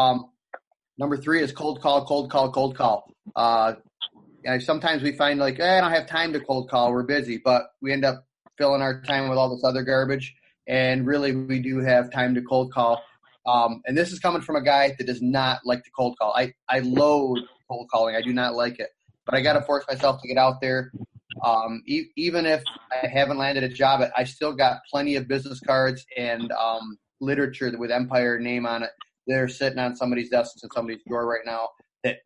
Number 3 is cold call. And sometimes we find I don't have time to cold call. We're busy, but we end up filling our time with all this other garbage. And really, we do have time to cold call. And this is coming from a guy that does not like to cold call. I loathe cold calling. I do not like it. But I got to force myself to get out there. Even if I haven't landed a job, I still got plenty of business cards and literature with Empire name on it. They're sitting on somebody's desks in somebody's drawer right now that,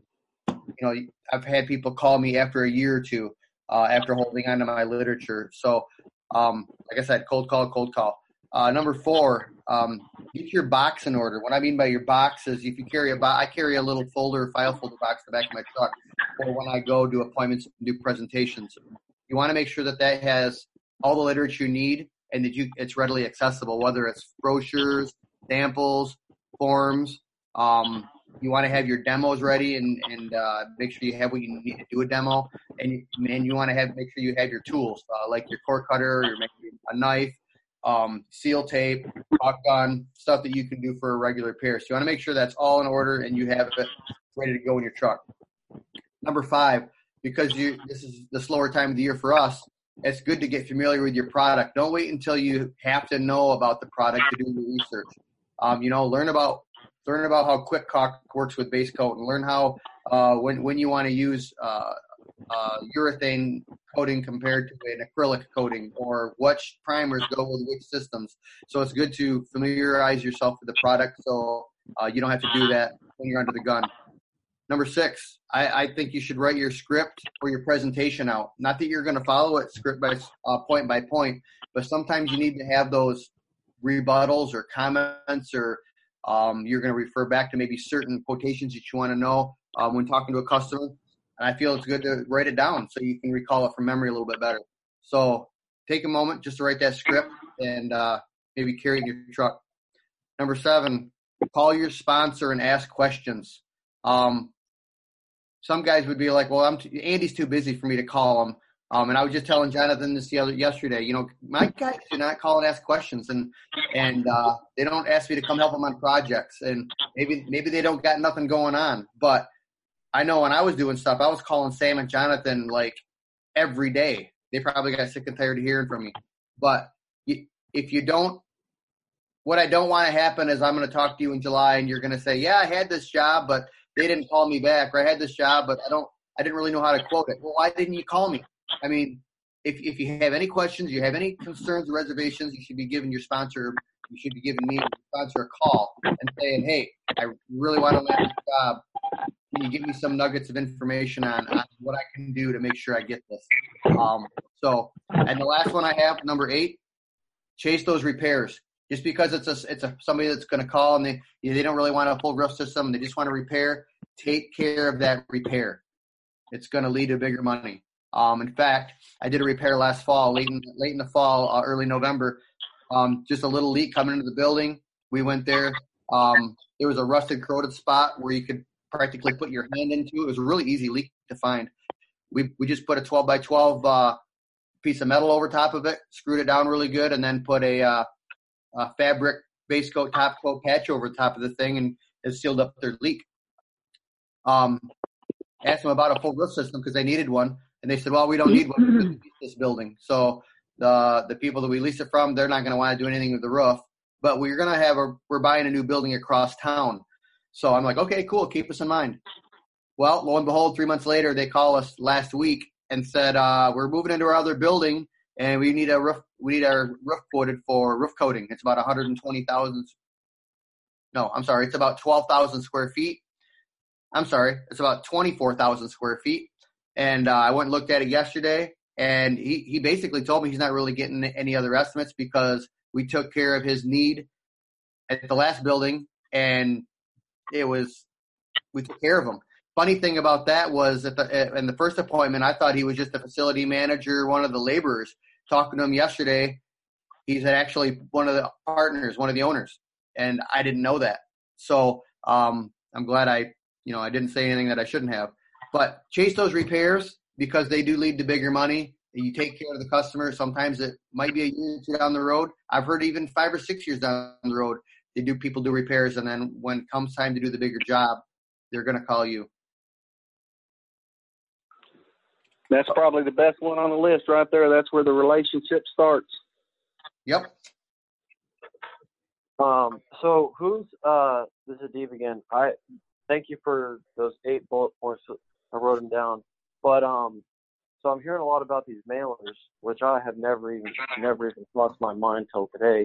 I've had people call me after a year or two after holding on to my literature. So, like I said, cold call. Number 4, get your box in order. What I mean by your box is if you carry I carry a little file folder box in the back of my truck for when I go do appointments and do presentations. You want to make sure that has all the literature you need and that it's readily accessible, whether it's brochures, samples, forms. You want to have your demos ready and make sure you have what you need to do a demo. And you want to make sure you have your tools, like your core cutter, a knife, seal tape, caulk gun, stuff that you can do for a regular repair. So you want to make sure that's all in order and you have it ready to go in your truck. Number 5, because this is the slower time of the year for us, it's good to get familiar with your product. Don't wait until you have to know about the product to do your research. Learn about how Quick Caulk works with base coat, and learn how when you want to use urethane coating compared to an acrylic coating, or which primers go with which systems. So it's good to familiarize yourself with the product so you don't have to do that when you're under the gun. Number 6, I think you should write your script or your presentation out. Not that you're going to follow it script by point, but sometimes you need to have those rebuttals or comments, or you're going to refer back to maybe certain quotations that you want to know when talking to a customer. And I feel it's good to write it down so you can recall it from memory a little bit better. So take a moment just to write that script and maybe carry it in your truck. Number 7, call your sponsor and ask questions. Some guys would be like, well, Andy's too busy for me to call him. And I was just telling Jonathan this yesterday, my guys do not call and ask questions, and they don't ask me to come help them on projects, and maybe they don't got nothing going on. But I know when I was doing stuff, I was calling Sam and Jonathan like every day. They probably got sick and tired of hearing from me. But if you don't, what I don't want to happen is I'm going to talk to you in July and you're going to say, yeah, I had this job, but they didn't call me back, or I had this job, but I didn't really know how to quote it. Well, why didn't you call me? I mean, if you have any questions, you have any concerns or reservations, you should be giving your sponsor, you should be giving me, your sponsor, a call and saying, hey, I really want to land this job. Can you give me some nuggets of information on what I can do to make sure I get this? And the last one I have, number 8, chase those repairs. Just because it's a somebody that's going to call and they don't really want a full roof system, they just want to repair. Take care of that repair. It's going to lead to bigger money. In fact, I did a repair last fall, late in the fall, early November. Just a little leak coming into the building. We went there. There was a rusted, corroded spot where you could practically put your hand into. It was a really easy leak to find. We just put a 12 by 12 piece of metal over top of it, screwed it down really good, and then put a fabric base coat, top coat patch over the top of the thing, and it sealed up their leak. Asked them about a full roof system because they needed one, and they said, "Well, we don't need one because we lease this building." So the people that we lease it from, they're not going to want to do anything with the roof. But we're buying a new building across town. So I'm like, okay, cool, keep us in mind. Well, lo and behold, 3 months later, they call us last week and said, we're moving into our other building and we need our roof quoted for roof coating. It's about 120,000. No, I'm sorry. It's about 12,000 square feet. I'm sorry. It's about 24,000 square feet. And I went and looked at it yesterday, and he basically told me he's not really getting any other estimates because we took care of his need at the last building, and we took care of him. Funny thing about that was in the first appointment, I thought he was just a facility manager, one of the laborers. Talking to him yesterday, he's actually one of the partners, one of the owners, and I didn't know that. So I'm glad I didn't say anything that I shouldn't have. But chase those repairs because they do lead to bigger money. You take care of the customer. Sometimes it might be a year or two down the road. I've heard even 5 or 6 years down the road, people do repairs, and then when it comes time to do the bigger job, they're going to call you. That's probably the best one on the list right there. That's where the relationship starts. Yep. So who's this is Dave again. I thank you for those 8 bullet points. I wrote them down. But so I'm hearing a lot about these mailers, which I have never even crossed my mind till today.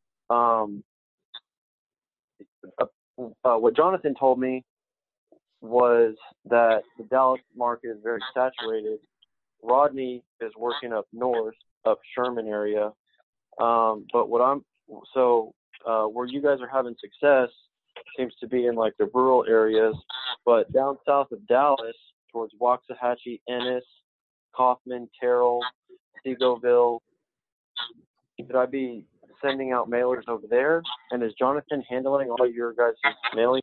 What Jonathan told me was that the Dallas market is very saturated. Rodney is working up north, up Sherman area. But where you guys are having success seems to be in like the rural areas, but down south of Dallas towards Waxahachie, Ennis, Kaufman, Terrell, Seagoville, should I be sending out mailers over there? And is Jonathan handling all your guys' mailing?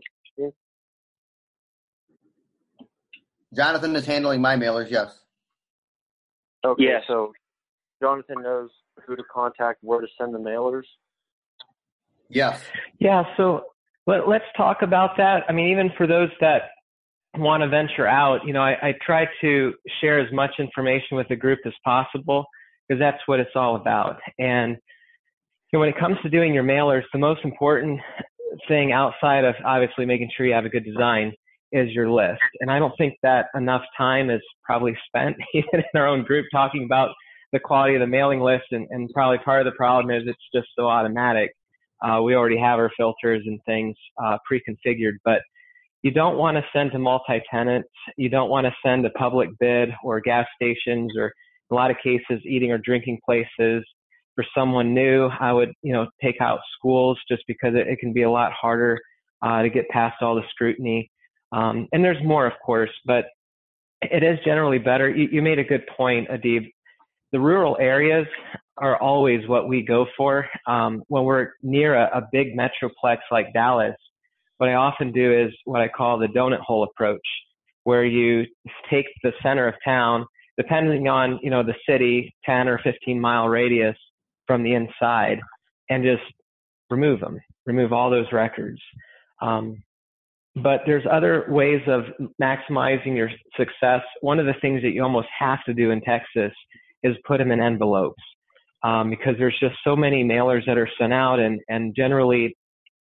Jonathan is handling my mailers, yes. Okay, yes. So Jonathan knows who to contact, where to send the mailers? Yes. Yeah, so let's talk about that. I mean, even for those that want to venture out, I try to share as much information with the group as possible because that's what it's all about. And when it comes to doing your mailers, the most important thing outside of obviously making sure you have a good design is your list. And I don't think that enough time is probably spent even in our own group talking about the quality of the mailing list. And probably part of the problem is it's just so automatic. We already have our filters and things pre-configured, but you don't want to send to multi-tenants. You don't want to send to public bid or gas stations or in a lot of cases eating or drinking places. For someone new, I would, take out schools just because it can be a lot harder to get past all the scrutiny. And there's more, of course, but it is generally better. You made a good point, Adib. The rural areas are always what we go for. When we're near a big metroplex like Dallas, what I often do is what I call the donut hole approach, where you take the center of town, depending on, the city, 10 or 15 mile radius from the inside, and just remove all those records. But there's other ways of maximizing your success. One of the things that you almost have to do in Texas is put them in envelopes, because there's just so many mailers that are sent out, and generally,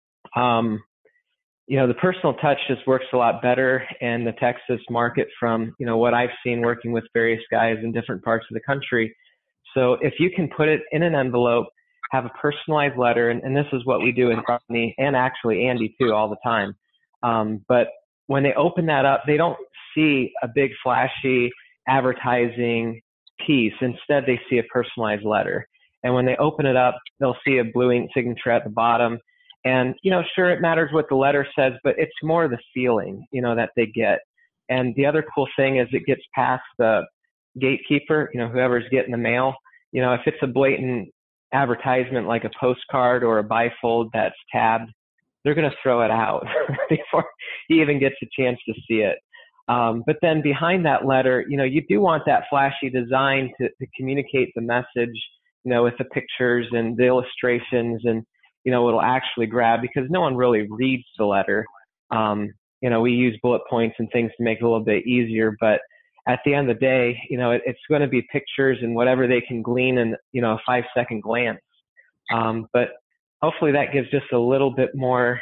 the personal touch just works a lot better in the Texas market from, what I've seen working with various guys in different parts of the country. So if you can put it in an envelope, have a personalized letter, and this is what we do in Rodney and actually Andy too all the time. But when they open that up, they don't see a big flashy advertising piece. Instead, they see a personalized letter. And when they open it up, they'll see a blue ink signature at the bottom. And, sure, it matters what the letter says, but it's more the feeling, that they get. And the other cool thing is it gets past the gatekeeper, whoever's getting the mail. If it's a blatant advertisement like a postcard or a bifold that's tabbed, they're going to throw it out before he even gets a chance to see it. But then behind that letter, you do want that flashy design to communicate the message, with the pictures and the illustrations and, it'll actually grab, because no one really reads the letter. We use bullet points and things to make it a little bit easier, but at the end of the day, it's going to be pictures and whatever they can glean in, a 5-second glance. But hopefully that gives just a little bit more,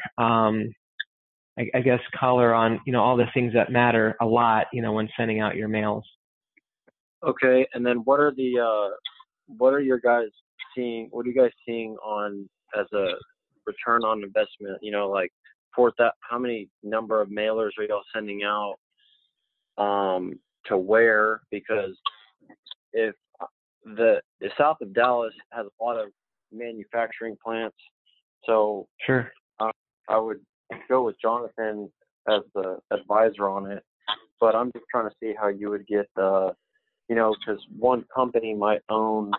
I guess, color on, all the things that matter a lot, when sending out your mails. Okay. And then what are you guys seeing on as a return on investment, like how many number of mailers are y'all sending out, to where? Because if the south of Dallas has a lot of manufacturing plants, so sure, I would go with Jonathan as the advisor on it, but I'm just trying to see how you would get the, because one company might own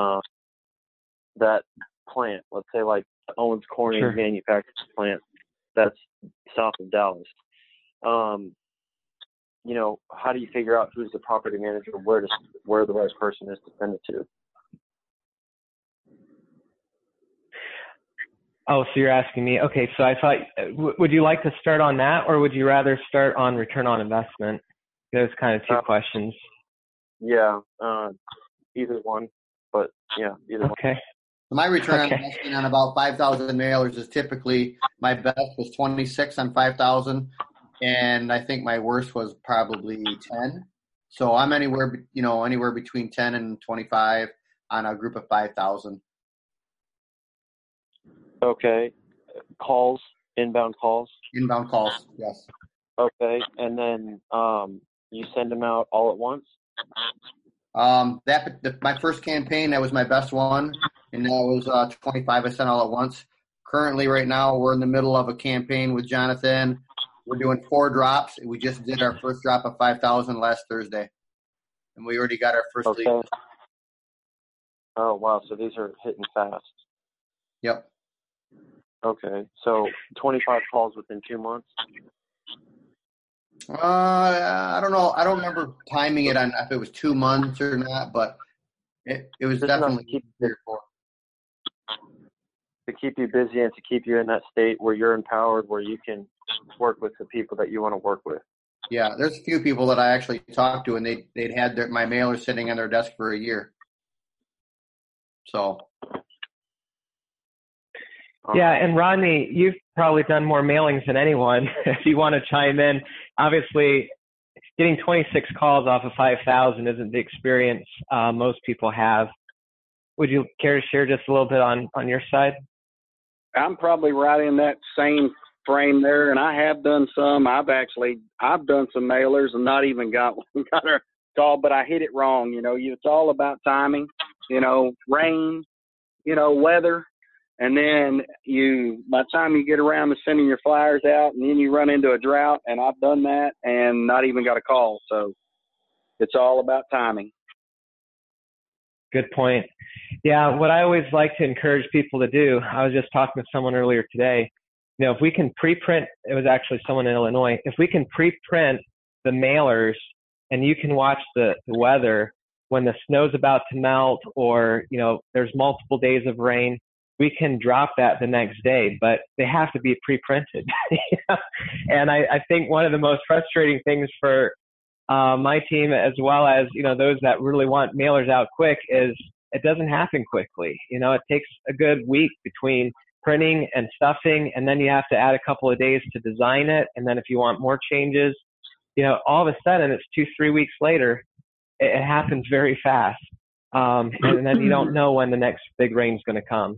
that plant. Let's say like Owens Corning sure. manufacturing plant that's south of Dallas. How do you figure out who's the property manager, where the right person is to send it to? Oh, so you're asking me. Okay, so I thought, would you like to start on that, or would you rather start on return on investment? There's kind of two questions. Yeah, either one, but yeah, either one. Okay. My return on investment on about 5,000 mailers is typically, my best was 26 on 5,000, and I think my worst was probably 10. So I'm anywhere between 10 and 25 on a group of 5,000. Okay. Inbound calls? Inbound calls, yes. Okay. And then you send them out all at once? My first campaign, that was my best one, and that was 25 I sent all at once. Currently, right now, we're in the middle of a campaign with Jonathan. We're doing 4 drops. We just did our first drop of 5,000 last Thursday, and we already got our first lead. Oh, wow. So these are hitting fast. Yep. Okay. So 25 calls within 2 months? I don't know. I don't remember timing it on if it was 2 months or not, but it was definitely to keep you busy and to keep you in that state where you're empowered, where you can work with the people that you want to work with. Yeah, there's a few people that I actually talked to, and they'd had my mailer sitting on their desk for a year. So. Yeah, and Rodney, you've probably done more mailings than anyone. If you want to chime in, obviously, getting 26 calls off of 5,000 isn't the experience most people have. Would you care to share just a little bit on your side? I'm probably right in that same frame there, and I have done some. I've done some mailers and not even got a call, but I hit it wrong. It's all about timing. Rain, weather. And then by the time you get around to sending your flyers out, and then you run into a drought, and I've done that and not even got a call. So it's all about timing. Good point. Yeah, what I always like to encourage people to do, I was just talking with someone earlier today, if we can pre-print, it was actually someone in Illinois, if we can pre-print the mailers and you can watch the weather when the snow's about to melt or, there's multiple days of rain, we can drop that the next day, but they have to be pre-printed. And I think one of the most frustrating things for my team, as well as, those that really want mailers out quick, is it doesn't happen quickly. It takes a good week between printing and stuffing, and then you have to add a couple of days to design it. And then if you want more changes, all of a sudden it's 2-3 weeks later. It happens very fast. And then you don't know when the next big rain's going to come.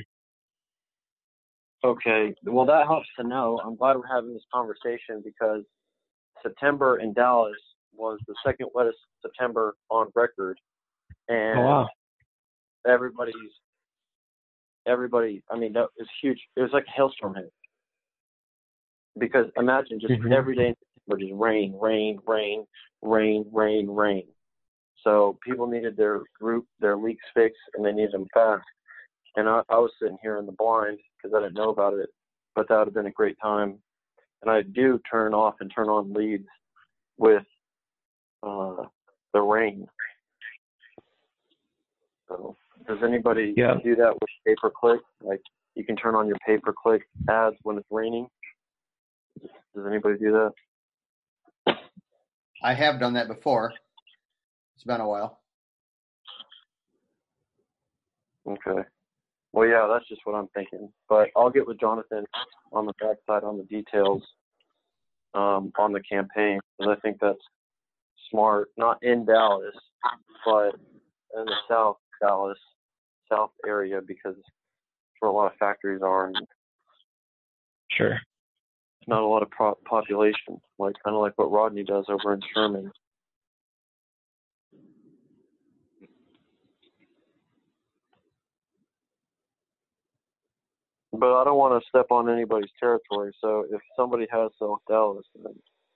Okay. Well, that helps to know. I'm glad we're having this conversation because September in Dallas was the second wettest September on record. And oh, wow. everybody, I mean, that was huge. It was like a hailstorm hit. Because imagine just every day, just rain, rain, rain, rain, rain, rain. So people needed their leaks fixed, and they needed them fast. And I was sitting here in the blind because I didn't know about it, but that would have been a great time. And I do turn off and turn on leads with the rain. So does anybody do that with pay-per-click? Like you can turn on your pay-per-click ads when it's raining? Does anybody do that? I have done that before. It's been a while. Okay. Well, yeah, that's just what I'm thinking. But I'll get with Jonathan on the backside on the details on the campaign, because I think that's smart. Not in Dallas, but in the South area, because it's where a lot of factories are. And Sure. Not a lot of population, like kind of like what Rodney does over in Sherman. But I don't want to step on anybody's territory. So if somebody has South Dallas, then...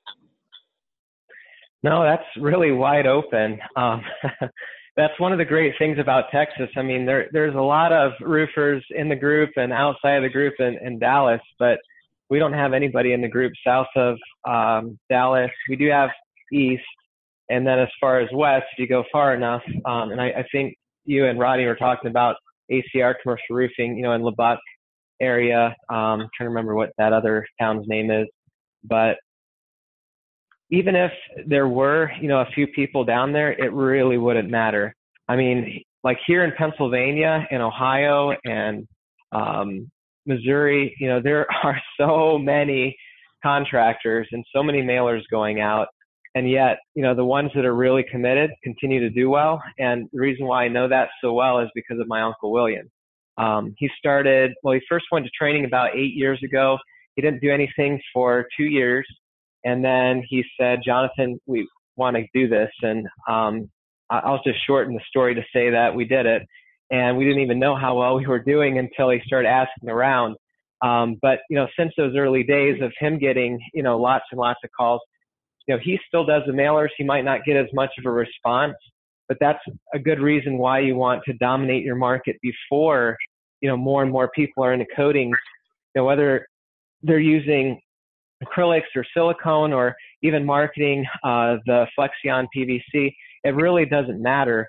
No, that's really wide open. That's one of the great things about Texas. I mean, there's a lot of roofers in the group and outside of the group in Dallas, but we don't have anybody in the group south of Dallas. We do have east, and then as far as west, if you go far enough, and I think you and Rodney were talking about ACR Commercial Roofing, in Lubbock area. I'm trying to remember what that other town's name is, but even if there were, a few people down there, it really wouldn't matter. I mean, like here in Pennsylvania and Ohio and Missouri, there are so many contractors and so many mailers going out. And yet, the ones that are really committed continue to do well. And the reason why I know that so well is because of my Uncle William. He first went to training about 8 years ago. He didn't do anything for 2 years. And then he said, Jonathan, we want to do this. And I'll just shorten the story to say that we did it. And we didn't even know how well we were doing until he started asking around. But since those early days of him getting, lots and lots of calls, he still does the mailers. He might not get as much of a response, but that's a good reason why you want to dominate your market before, more and more people are into coatings, whether they're using acrylics or silicone or even marketing the Flexion PVC. It really doesn't matter.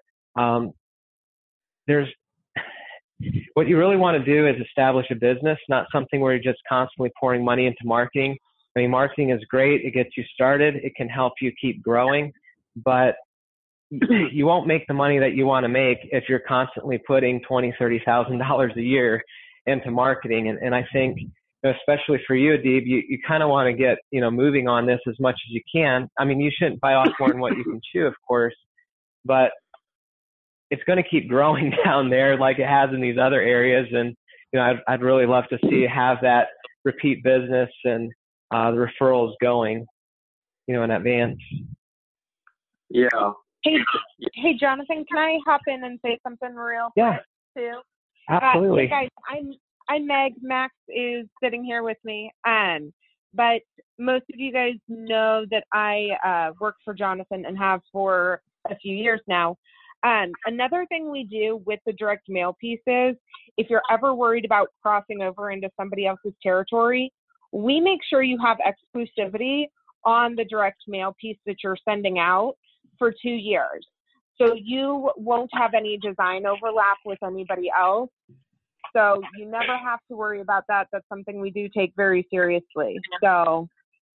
What you really want to do is establish a business, not something where you're just constantly pouring money into marketing. I mean, marketing is great. It gets you started. It can help you keep growing, but you won't make the money that you want to make if you're constantly putting $20,000, $30,000 a year into marketing. And I think, especially for you, Adib, you kind of want to get, moving on this as much as you can. I mean, you shouldn't bite off more than what you can chew, of course, but it's going to keep growing down there like it has in these other areas. And, I'd really love to see you have that repeat business and the referrals going, in advance. Yeah. Hey, Jonathan, can I hop in and say something real quick too? Absolutely. Hey guys, I'm Meg. Max is sitting here with me. But most of you guys know that I work for Jonathan and have for a few years now. Another thing we do with the direct mail pieces, if you're ever worried about crossing over into somebody else's territory, we make sure you have exclusivity on the direct mail piece that you're sending out for 2 years. So you won't have any design overlap with anybody else. So you never have to worry about that. That's something we do take very seriously. So,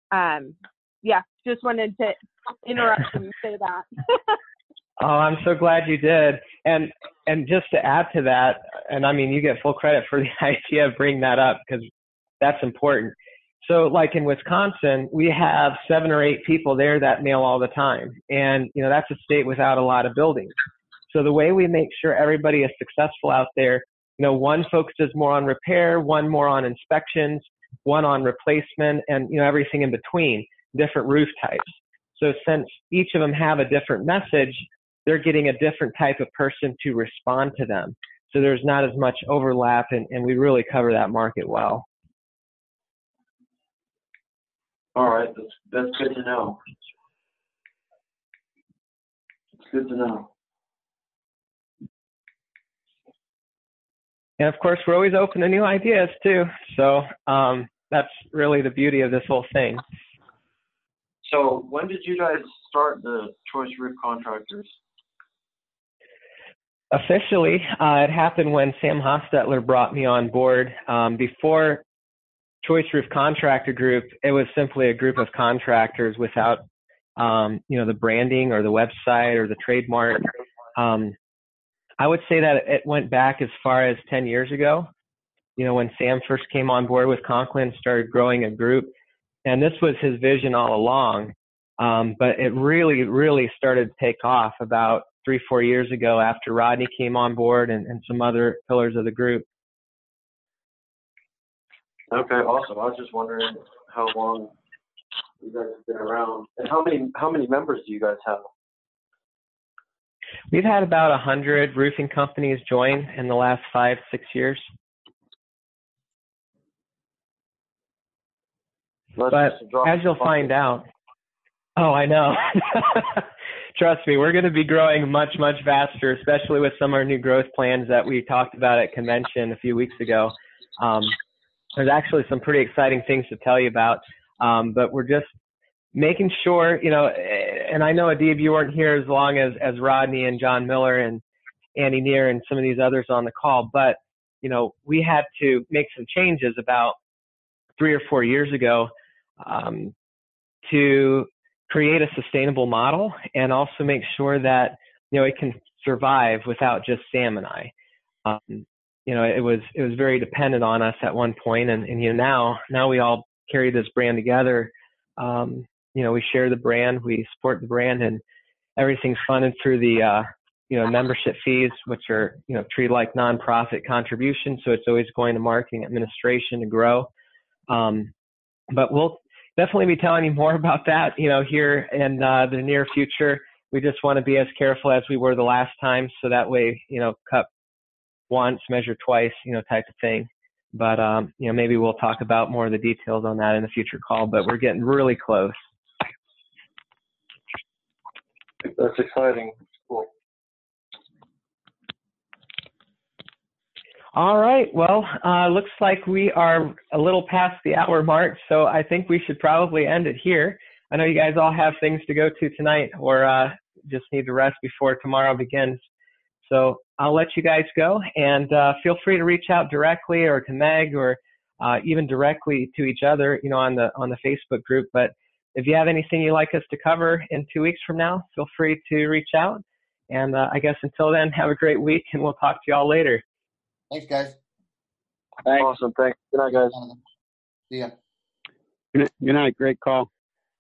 just wanted to interrupt and say that. Oh, I'm so glad you did. And just to add to that, and I mean, you get full credit for the idea of bringing that up because that's important. So like in Wisconsin, we have 7 or 8 people there that mail all the time. And, that's a state without a lot of buildings. So the way we make sure everybody is successful out there, one focuses more on repair, one more on inspections, one on replacement, and, everything in between, different roof types. So since each of them have a different message, they're getting a different type of person to respond to them. So there's not as much overlap, and we really cover that market well. All right, that's good to know. It's good to know. And of course, we're always open to new ideas too. So that's really the beauty of this whole thing. So when did you guys start the Choice Roof Contractors? Officially, it happened when Sam Hostetler brought me on board. Before Choice Roof Contractor Group, it was simply a group of contractors without, the branding or the website or the trademark. I would say that it went back as far as 10 years ago, when Sam first came on board with Conklin, started growing a group. And this was his vision all along. But it really, really started to take off about 3-4 years ago after Rodney came on board and some other pillars of the group. Okay, awesome. I was just wondering how long you guys have been around, and how many members do you guys have? We've had about 100 roofing companies join in the last 5-6 years. But as you'll find out, oh, I know. Trust me, we're going to be growing much, much faster, especially with some of our new growth plans that we talked about at convention a few weeks ago. There's actually some pretty exciting things to tell you about, but we're just making sure, and I know, Adib, you weren't here as long as Rodney and John Miller and Andy Neer and some of these others on the call, but, we had to make some changes about 3 or 4 years ago to create a sustainable model and also make sure that, it can survive without just Sam and I. It was very dependent on us at one point, and now we all carry this brand together. We share the brand, we support the brand, and everything's funded through the membership fees, which are treated like nonprofit contributions. So it's always going to marketing, administration to grow. But we'll definitely be telling you more about that, here in the near future. We just want to be as careful as we were the last time, so that way, cut once, measure twice, type of thing. But, maybe we'll talk about more of the details on that in a future call, but we're getting really close. That's exciting. Cool. All right. Well, looks like we are a little past the hour mark, so I think we should probably end it here. I know you guys all have things to go to tonight, or just need to rest before tomorrow begins. So I'll let you guys go, and feel free to reach out directly or to Meg, or even directly to each other, on the Facebook group. But if you have anything you'd like us to cover in 2 weeks from now, feel free to reach out. And I guess until then, have a great week, and we'll talk to you all later. Thanks, guys. Thanks. Awesome. Thanks. Good night, guys. See ya. Good night. Great call.